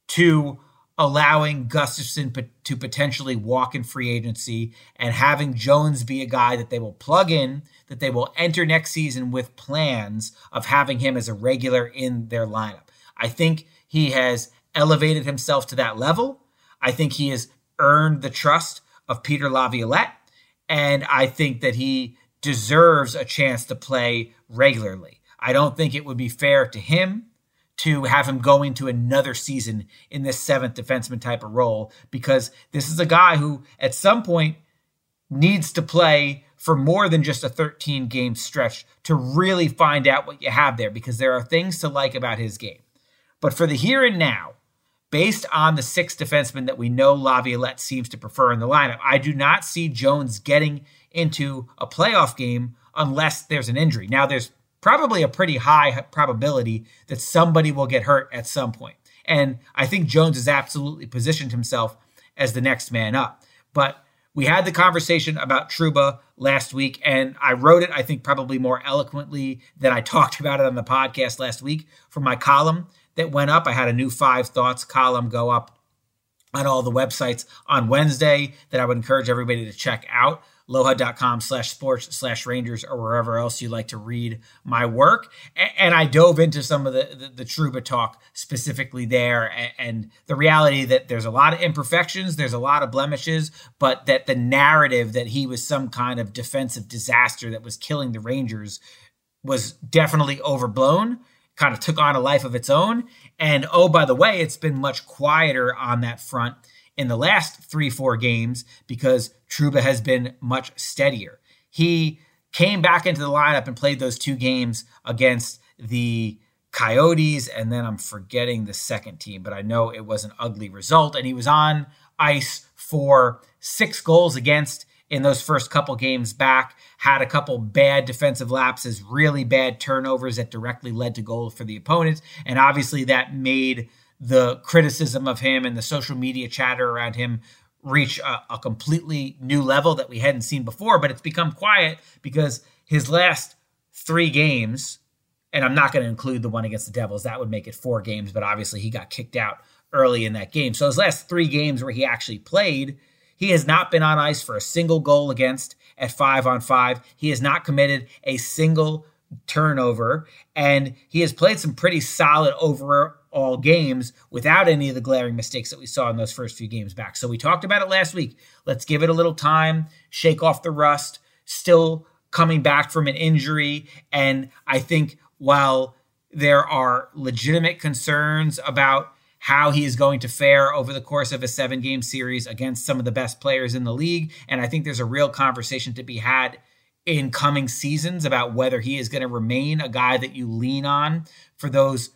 to allowing Gustafsson to potentially walk in free agency and having Jones be a guy that they will plug in, that they will enter next season with plans of having him as a regular in their lineup. I think he has elevated himself to that level. I think he has earned the trust of Peter Laviolette, and I think that he deserves a chance to play regularly. I don't think it would be fair to him to have him go into another season in this seventh defenseman type of role, because this is a guy who at some point needs to play for more than just a thirteen game stretch to really find out what you have there, because there are things to like about his game. But for the here and now, based on the six defensemen that we know Laviolette seems to prefer in the lineup, I do not see Jones getting into a playoff game unless there's an injury. Now, there's probably a pretty high probability that somebody will get hurt at some point. And I think Jones has absolutely positioned himself as the next man up. But we had the conversation about Trouba last week, and I wrote it, I think, probably more eloquently than I talked about it on the podcast last week for my column that went up. I had a new Five Thoughts column go up on all the websites on Wednesday that I would encourage everybody to check out. Loha.com slash sports slash Rangers or wherever else you like to read my work. And I dove into some of the, the, the Trouba talk specifically there, and, and the reality that there's a lot of imperfections, there's a lot of blemishes, but that the narrative that he was some kind of defensive disaster that was killing the Rangers was definitely overblown, kind of took on a life of its own. And oh, by the way, it's been much quieter on that front in the last three, four games because Trouba has been much steadier. He came back into the lineup and played those two games against the Coyotes, and then I'm forgetting the second team, but I know it was an ugly result. And he was on ice for six goals against in those first couple games back, had a couple bad defensive lapses, really bad turnovers that directly led to goals for the opponents. And obviously that made the criticism of him and the social media chatter around him reach a, a completely new level that we hadn't seen before. But it's become quiet because his last three games, and I'm not going to include the one against the Devils, that would make it four games, but obviously he got kicked out early in that game. So his last three games where he actually played, he has not been on ice for a single goal against at five on five. He has not committed a single turnover, and he has played some pretty solid overall games without any of the glaring mistakes that we saw in those first few games back. So we talked about it last week. Let's give it a little time, shake off the rust, still coming back from an injury. And I think while there are legitimate concerns about how he is going to fare over the course of a seven-game series against some of the best players in the league, and I think there's a real conversation to be had in coming seasons about whether he is going to remain a guy that you lean on for those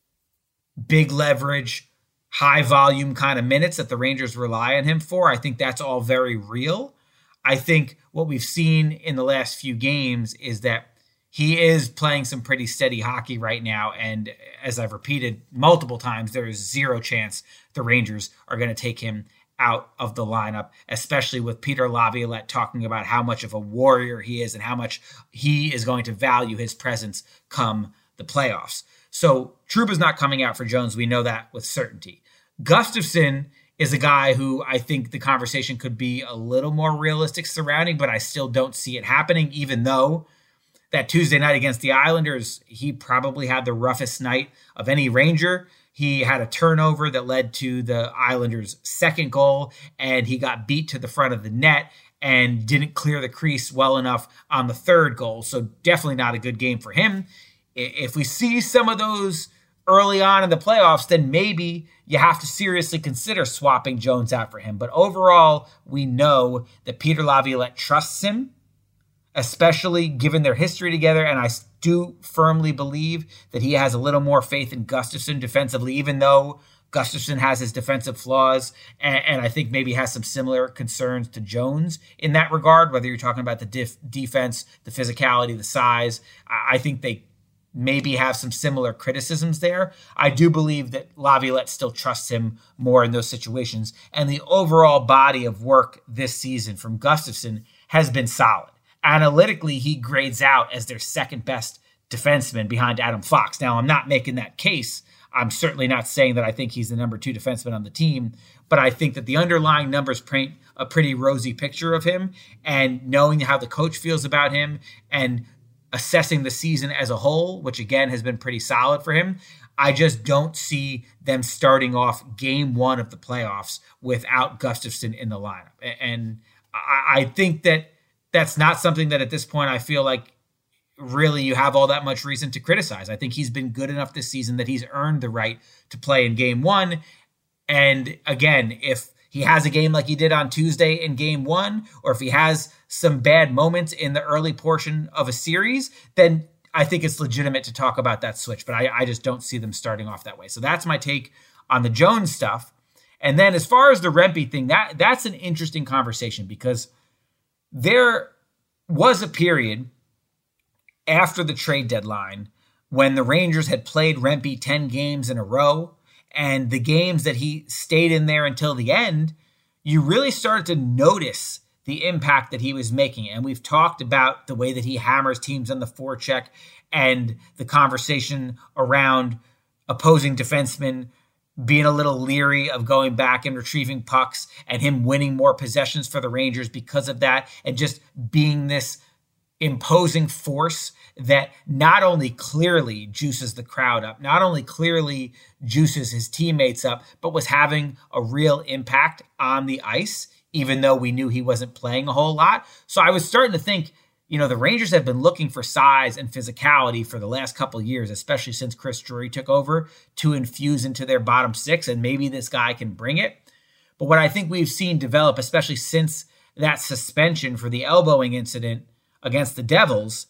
big leverage, high volume kind of minutes that the Rangers rely on him for. I think that's all very real. I think what we've seen in the last few games is that he is playing some pretty steady hockey right now. And as I've repeated multiple times, there is zero chance the Rangers are going to take him out of the lineup, especially with Peter Laviolette talking about how much of a warrior he is and how much he is going to value his presence come the playoffs. So Trouba's not coming out for Jones. We know that with certainty. Gustafsson is a guy who I think the conversation could be a little more realistic surrounding, but I still don't see it happening, even though that Tuesday night against the Islanders, he probably had the roughest night of any Ranger. He had a turnover that led to the Islanders' second goal, and he got beat to the front of the net and didn't clear the crease well enough on the third goal. So definitely not a good game for him. If we see some of those early on in the playoffs, then maybe you have to seriously consider swapping Jones out for him. But overall, we know that Peter Laviolette trusts him, especially given their history together. And I do firmly believe that he has a little more faith in Gustafsson defensively, even though Gustafsson has his defensive flaws. And, and I think maybe has some similar concerns to Jones in that regard, whether you're talking about the dif- defense, the physicality, the size. I, I think they maybe have some similar criticisms there. I do believe that Laviolette still trusts him more in those situations. And the overall body of work this season from Gustafsson has been solid. Analytically, he grades out as their second best defenseman behind Adam Fox. Now, I'm not making that case. I'm certainly not saying that I think he's the number two defenseman on the team, but I think that the underlying numbers paint a pretty rosy picture of him, and knowing how the coach feels about him and assessing the season as a whole, which again has been pretty solid for him, I just don't see them starting off game one of the playoffs without Gustafsson in the lineup. And I think that that's not something that at this point I feel like really you have all that much reason to criticize. I think he's been good enough this season that he's earned the right to play in game one. And again, if he has a game like he did on Tuesday in game one, or if he has some bad moments in the early portion of a series, then I think it's legitimate to talk about that switch. But I, I just don't see them starting off that way. So that's my take on the Jones stuff. And then as far as the Rempe thing, that that's an interesting conversation, because there was a period after the trade deadline when the Rangers had played Rempe ten games in a row, and the games that he stayed in there until the end, you really started to notice the impact that he was making. And we've talked about the way that he hammers teams on the forecheck and the conversation around opposing defensemen being a little leery of going back and retrieving pucks, and him winning more possessions for the Rangers because of that, and just being this imposing force that not only clearly juices the crowd up, not only clearly juices his teammates up, but was having a real impact on the ice, even though we knew he wasn't playing a whole lot. So I was starting to think, you know, the Rangers have been looking for size and physicality for the last couple of years, especially since Chris Drury took over, to infuse into their bottom six, and maybe this guy can bring it. But what I think we've seen develop, especially since that suspension for the elbowing incident against the Devils,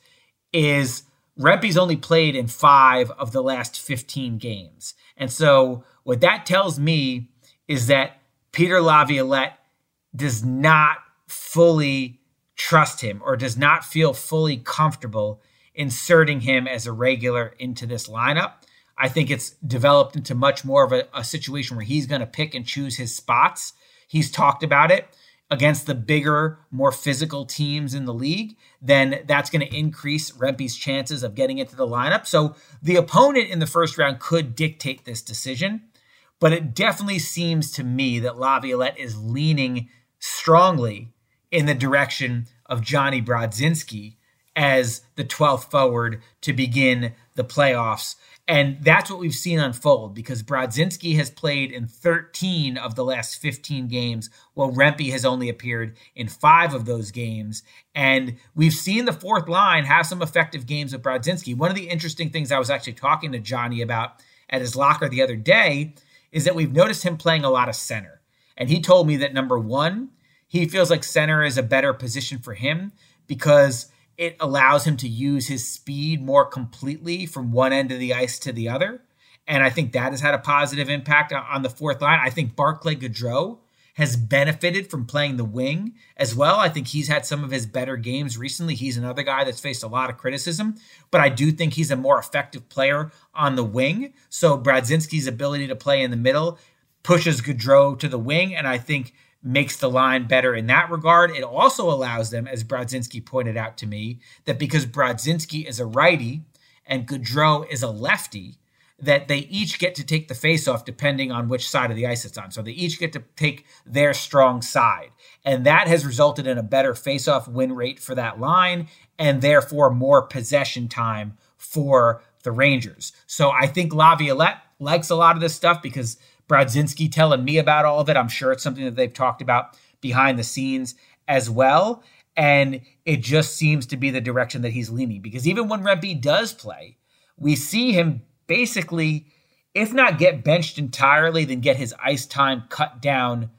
is Rempe's only played in five of the last fifteen games. And so what that tells me is that Peter Laviolette does not fully trust him, or does not feel fully comfortable inserting him as a regular into this lineup. I think it's developed into much more of a, a situation where he's going to pick and choose his spots. He's talked about it against the bigger, more physical teams in the league. Then that's going to increase Rempe's chances of getting into the lineup. So the opponent in the first round could dictate this decision, but it definitely seems to me that Laviolette is leaning strongly in the direction of Johnny Brodzinski as the twelfth forward to begin the playoffs. And that's what we've seen unfold, because Brodzinski has played in thirteen of the last fifteen games, while Rempe has only appeared in five of those games. And we've seen the fourth line have some effective games with Brodzinski. One of the interesting things I was actually talking to Johnny about at his locker the other day is that we've noticed him playing a lot of center. And he told me that, number one, he feels like center is a better position for him because it allows him to use his speed more completely from one end of the ice to the other. And I think that has had a positive impact on the fourth line. I think Barclay Goodrow has benefited from playing the wing as well. I think he's had some of his better games recently. He's another guy that's faced a lot of criticism, but I do think he's a more effective player on the wing. So Brodzinski's ability to play in the middle pushes Goodrow to the wing, and I think makes the line better in that regard. It also allows them, as Brodzinski pointed out to me, that because Brodzinski is a righty and Goodrow is a lefty, that they each get to take the faceoff depending on which side of the ice it's on. So they each get to take their strong side. And that has resulted in a better faceoff win rate for that line, and therefore more possession time for the Rangers. So I think Laviolette likes a lot of this stuff because Brodzinski telling me about all of it. I'm sure it's something that they've talked about behind the scenes as well. And it just seems to be the direction that he's leaning, because even when Rempe does play, we see him basically, if not get benched entirely, then get his ice time cut down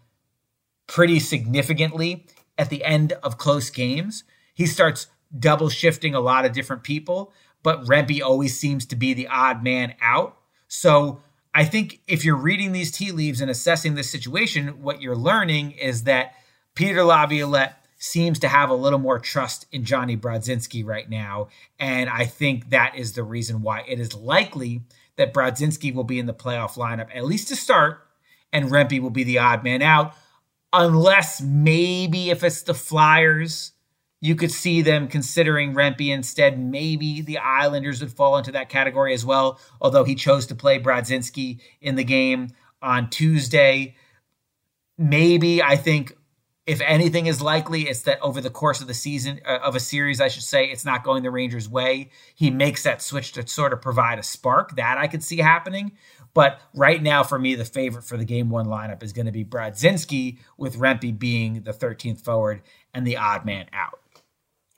pretty significantly at the end of close games. He starts double shifting a lot of different people, but Rempe always seems to be the odd man out. So I think if you're reading these tea leaves and assessing this situation, what you're learning is that Peter Laviolette seems to have a little more trust in Johnny Brodzinski right now. And I think that is the reason why it is likely that Brodzinski will be in the playoff lineup, at least to start, and Rempe will be the odd man out, unless maybe if it's the Flyers, you could see them considering Rempe instead. Maybe the Islanders would fall into that category as well, although he chose to play Brodzinski in the game on Tuesday. Maybe, I think, if anything is likely, it's that over the course of the season, uh, of a series, I should say, it's not going the Rangers' way. He makes that switch to sort of provide a spark. That I could see happening. But right now, for me, the favorite for the game one lineup is going to be Brodzinski, with Rempe being the thirteenth forward and the odd man out.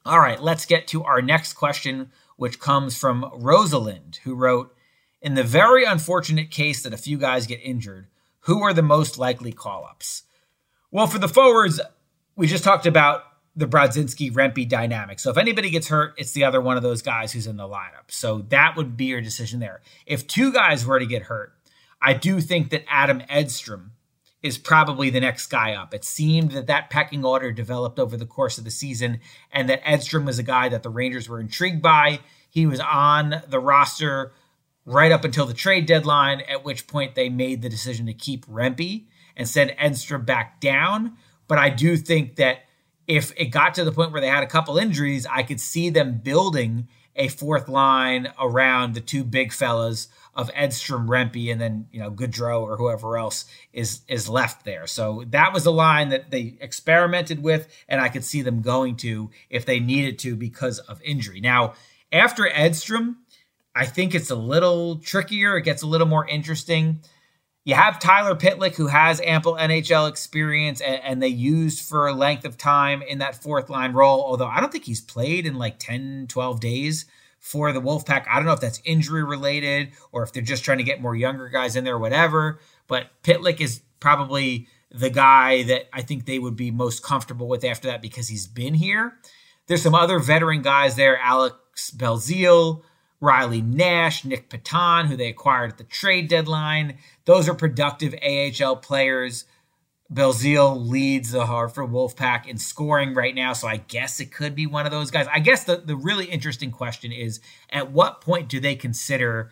All right, let's get to our next question, which comes from Rosalind, who wrote, in the very unfortunate case that a few guys get injured, who are the most likely call-ups? Well, for the forwards, we just talked about the Brodzinski-Rempe dynamic. So if anybody gets hurt, it's the other one of those guys who's in the lineup. So that would be your decision there. If two guys were to get hurt, I do think that Adam Edstrom is probably the next guy up. It seemed that that pecking order developed over the course of the season, and that Edstrom was a guy that the Rangers were intrigued by. He was on the roster right up until the trade deadline, at which point they made the decision to keep Rempe and send Edstrom back down. But I do think that if it got to the point where they had a couple injuries, I could see them building a fourth line around the two big fellas of Edstrom, Rempe, and then, you know, Gaudreau or whoever else is is left there. So that was a line that they experimented with, and I could see them going to if they needed to because of injury. Now, after Edstrom, I think it's a little trickier. It gets a little more interesting. You have Tyler Pitlick, who has ample N H L experience, and, and they used for a length of time in that fourth line role, although I don't think he's played in like ten, twelve days for the Wolfpack. I don't know if that's injury related or if they're just trying to get more younger guys in there or whatever, but Pitlick is probably the guy that I think they would be most comfortable with after that because he's been here. There's some other veteran guys there, Alex Belzile, Riley Nash, Nick Patan, who they acquired at the trade deadline. Those are productive A H L players. Belzile leads the Hartford Wolfpack in scoring right now, so I guess it could be one of those guys. I guess the, the really interesting question is, at what point do they consider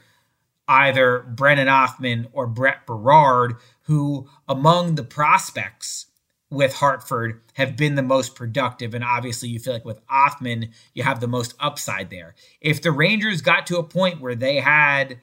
either Brennan Othmann or Brett Berard, who among the prospects with Hartford have been the most productive? And obviously you feel like with Othmann, you have the most upside there. If the Rangers got to a point where they had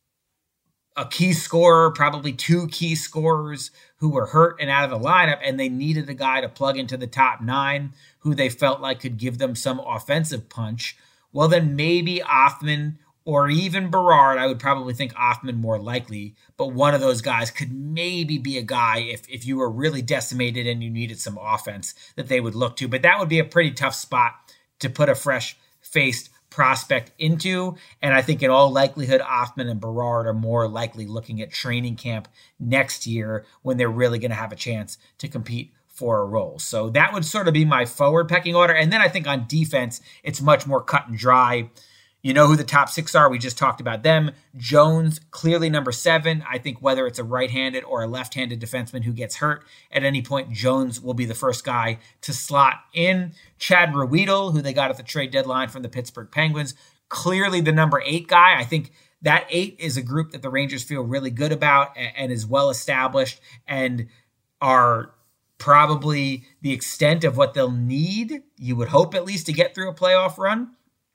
a key scorer, probably two key scorers who were hurt and out of the lineup, and they needed a guy to plug into the top nine who they felt like could give them some offensive punch, well, then maybe Othmann or even Berard. I would probably think Othmann more likely, but one of those guys could maybe be a guy if, if you were really decimated and you needed some offense that they would look to. But that would be a pretty tough spot to put a fresh-faced prospect into, and I think in all likelihood, Othmann and Berard are more likely looking at training camp next year when they're really going to have a chance to compete for a role. So that would sort of be my forward pecking order. And then I think on defense, it's much more cut and dry. You know who the top six are. We just talked about them. Jones, clearly number seven. I think whether it's a right-handed or a left-handed defenseman who gets hurt at any point, Jones will be the first guy to slot in. Chad Ruhwedel, who they got at the trade deadline from the Pittsburgh Penguins, clearly the number eight guy. I think that eight is a group that the Rangers feel really good about and, and is well-established and are probably the extent of what they'll need, you would hope at least, to get through a playoff run.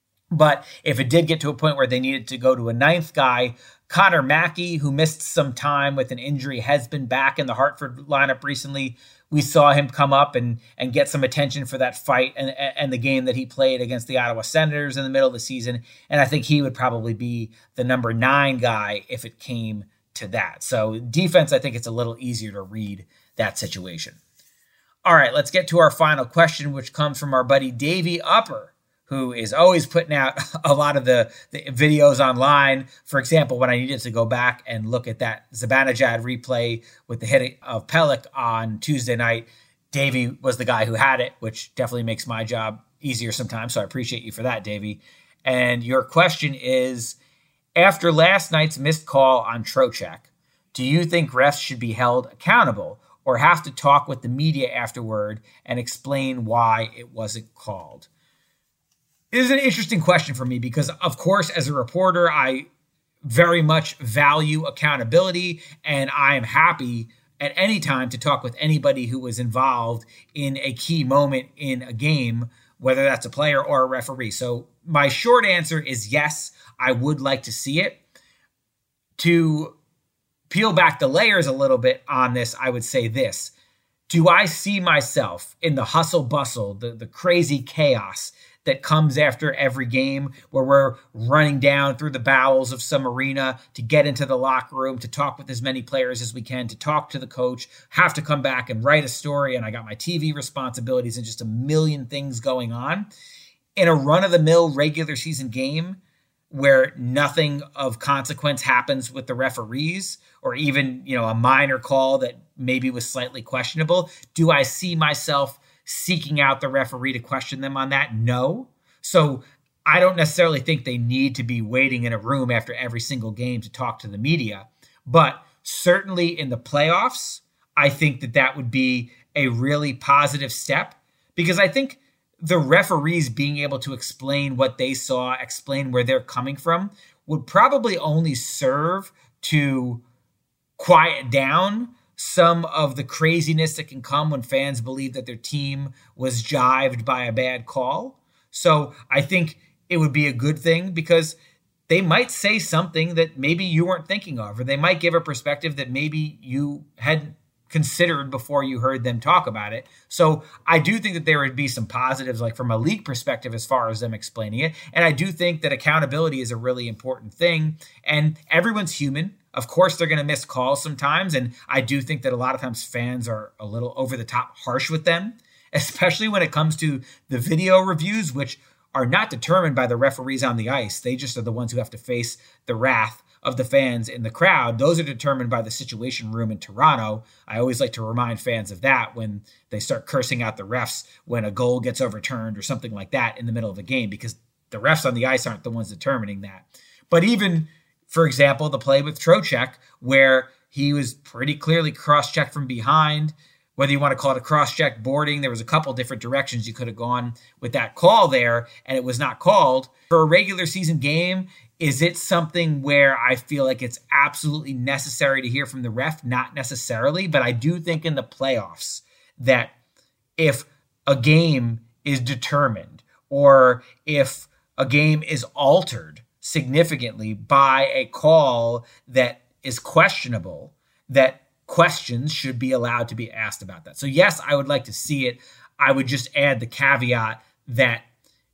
But if it did get to a point where they needed to go to a ninth guy, Connor Mackey, who missed some time with an injury, has been back in the Hartford lineup recently. We saw him come up and, and get some attention for that fight and, and the game that he played against the Ottawa Senators in the middle of the season. And I think he would probably be the number nine guy if it came to that. So defense, I think it's a little easier to read that situation. All right, let's get to our final question, which comes from our buddy Davey Upper, who is always putting out a lot of the, the videos online. For example, when I needed to go back and look at that Zibanejad replay with the hit of Pelech on Tuesday night, Davey was the guy who had it, which definitely makes my job easier sometimes. So I appreciate you for that, Davey. And your question is, after last night's missed call on Trocheck, do you think refs should be held accountable or have to talk with the media afterward and explain why it wasn't called? It is an interesting question for me because, of course, as a reporter, I very much value accountability, and I am happy at any time to talk with anybody who was involved in a key moment in a game, whether that's a player or a referee. So my short answer is yes, I would like to see it. To peel back the layers a little bit on this, I would say this. Do I see myself in the hustle bustle, the, the crazy chaos that comes after every game where we're running down through the bowels of some arena to get into the locker room, to talk with as many players as we can, to talk to the coach, have to come back and write a story, and I got my T V responsibilities and just a million things going on? in a run-of-the-mill regular season game where nothing of consequence happens with the referees, or even, you know, a minor call that maybe was slightly questionable, do I see myself seeking out the referee to question them on that? No. So I don't necessarily think they need to be waiting in a room after every single game to talk to the media. But certainly in the playoffs, I think that that would be a really positive step, because I think the referees being able to explain what they saw, explain where they're coming from, would probably only serve to quiet down some of the craziness that can come when fans believe that their team was jived by a bad call. So I think it would be a good thing, because they might say something that maybe you weren't thinking of, or they might give a perspective that maybe you hadn't considered before you heard them talk about it. So I do think that there would be some positives, like from a league perspective, as far as them explaining it. And I do think that accountability is a really important thing. And everyone's human. Of course, they're going to miss calls sometimes. And I do think that a lot of times fans are a little over the top harsh with them, especially when it comes to the video reviews, which are not determined by the referees on the ice. They just are the ones who have to face the wrath of the fans in the crowd. Those are determined by the Situation Room in Toronto. I always like to remind fans of that when they start cursing out the refs when a goal gets overturned or something like that in the middle of a game, because the refs on the ice aren't the ones determining that. But even, for example, the play with Trocheck, where he was pretty clearly cross-checked from behind, whether you want to call it a cross-check boarding, there was a couple different directions you could have gone with that call there, and it was not called. For a regular season game, is it something where I feel like it's absolutely necessary to hear from the ref? Not necessarily, but I do think in the playoffs that if a game is determined, or if a game is altered significantly by a call that is questionable, that questions should be allowed to be asked about that. So yes, I would like to see it. I would just add the caveat that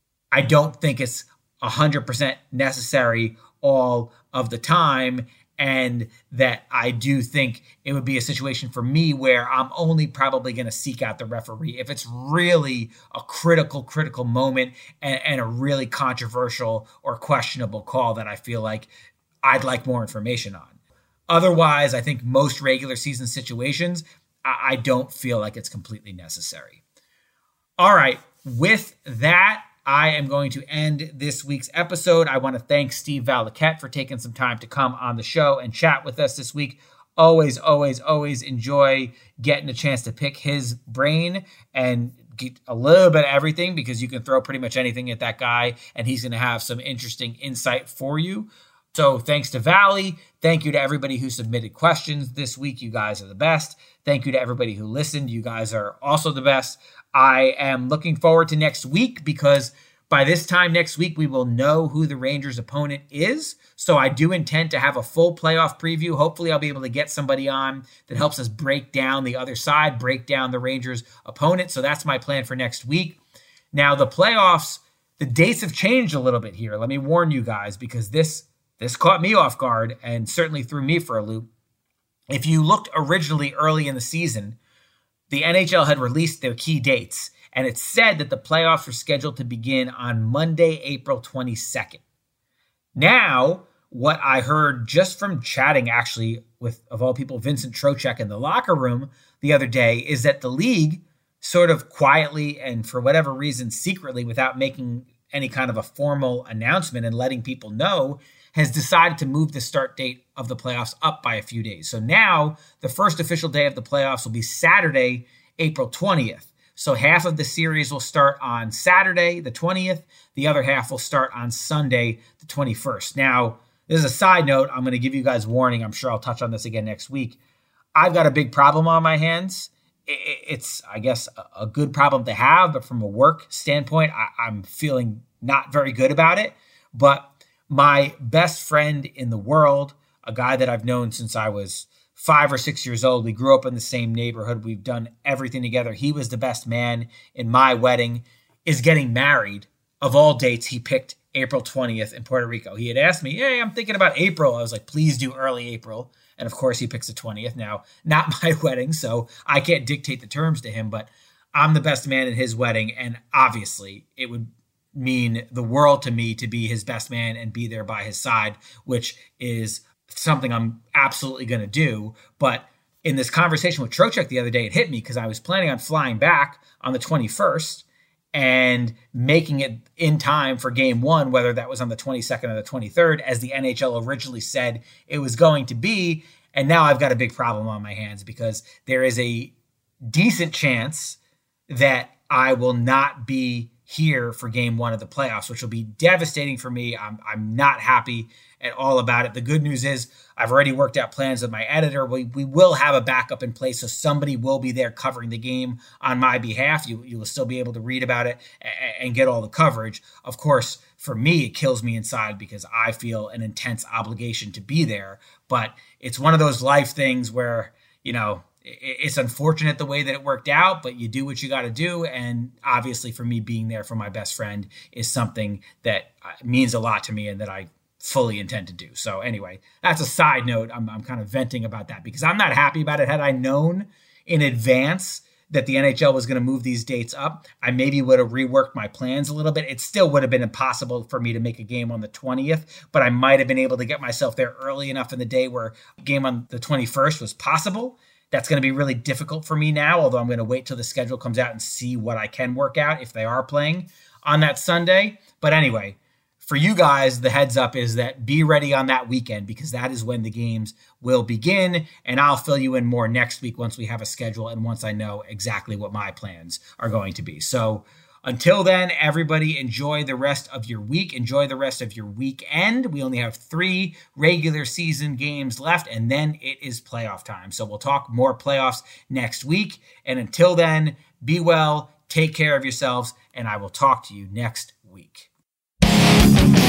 I don't think it's one hundred percent necessary all of the time, and that I do think it would be a situation for me where I'm only probably going to seek out the referee if it's really a critical, critical moment and, and a really controversial or questionable call that I feel like I'd like more information on. Otherwise, I think most regular season situations, I, I don't feel like it's completely necessary. All right, with that, I am going to end this week's episode. I want to thank Steve Valiquette for taking some time to come on the show and chat with us this week. Always, always, always enjoy getting a chance to pick his brain and get a little bit of everything, because you can throw pretty much anything at that guy and he's going to have some interesting insight for you. So thanks to Valley. Thank you to everybody who submitted questions this week. You guys are the best. Thank you to everybody who listened. You guys are also the best. I am looking forward to next week, because by this time next week, we will know who the Rangers' opponent is. So I do intend to have a full playoff preview. Hopefully I'll be able to get somebody on that helps us break down the other side, break down the Rangers' opponent. So that's my plan for next week. Now, the playoffs, the dates have changed a little bit here. Let me warn you guys, because this This caught me off guard and certainly threw me for a loop. If you looked originally early in the season, the N H L had released their key dates, and it said that the playoffs were scheduled to begin on Monday, April twenty-second. Now, what I heard just from chatting actually with, of all people, Vincent Trocheck in the locker room the other day, is that the league sort of quietly and for whatever reason secretly, without making any kind of a formal announcement and letting people know, has decided to move the start date of the playoffs up by a few days. So now the first official day of the playoffs will be Saturday, April twentieth. So half of the series will start on Saturday, the twentieth. The other half will start on Sunday, the twenty-first. Now, this is a side note. I'm going to give you guys warning. I'm sure I'll touch on this again next week. I've got a big problem on my hands. It's, I guess, a good problem to have, but from a work standpoint, I'm feeling not very good about it. But my best friend in the world, a guy that I've known since I was five or six years old, we grew up in the same neighborhood. We've done everything together. He was the best man in my wedding, is getting married. Of all dates, he picked April twentieth in Puerto Rico. He had asked me, hey, I'm thinking about April. I was like, please do early April. And of course, he picks the twentieth. Now, not my wedding, so I can't dictate the terms to him, but I'm the best man in his wedding. And obviously, it would mean the world to me to be his best man and be there by his side, which is something I'm absolutely going to do. But in this conversation with Trocheck the other day, it hit me because I was planning on flying back on the twenty-first and making it in time for game one, whether that was on the twenty-second or the twenty-third, as the N H L originally said it was going to be. And now I've got a big problem on my hands because there is a decent chance that I will not be here for game one of the playoffs, which will be devastating for me. I'm I'm not happy at all about it. The good news is I've already worked out plans with my editor. We we will have a backup in place, so somebody will be there covering the game on my behalf. You you will still be able to read about it and, and get all the coverage. Of course, for me, it kills me inside because I feel an intense obligation to be there. But it's one of those life things where, you know, it's unfortunate the way that it worked out, but you do what you got to do. And obviously for me, being there for my best friend is something that means a lot to me and that I fully intend to do. So anyway, that's a side note. I'm, I'm kind of venting about that because I'm not happy about it. Had I known in advance that the N H L was going to move these dates up, I maybe would have reworked my plans a little bit. It still would have been impossible for me to make a game on the twentieth, but I might have been able to get myself there early enough in the day where a game on the twenty-first was possible. That's going to be really difficult for me now, although I'm going to wait till the schedule comes out and see what I can work out if they are playing on that Sunday. But anyway, for you guys, the heads up is that be ready on that weekend because that is when the games will begin. And I'll fill you in more next week once we have a schedule and once I know exactly what my plans are going to be. So until then, everybody enjoy the rest of your week. Enjoy the rest of your weekend. We only have three regular season games left, and then it is playoff time. So we'll talk more playoffs next week. And until then, be well, take care of yourselves, and I will talk to you next week.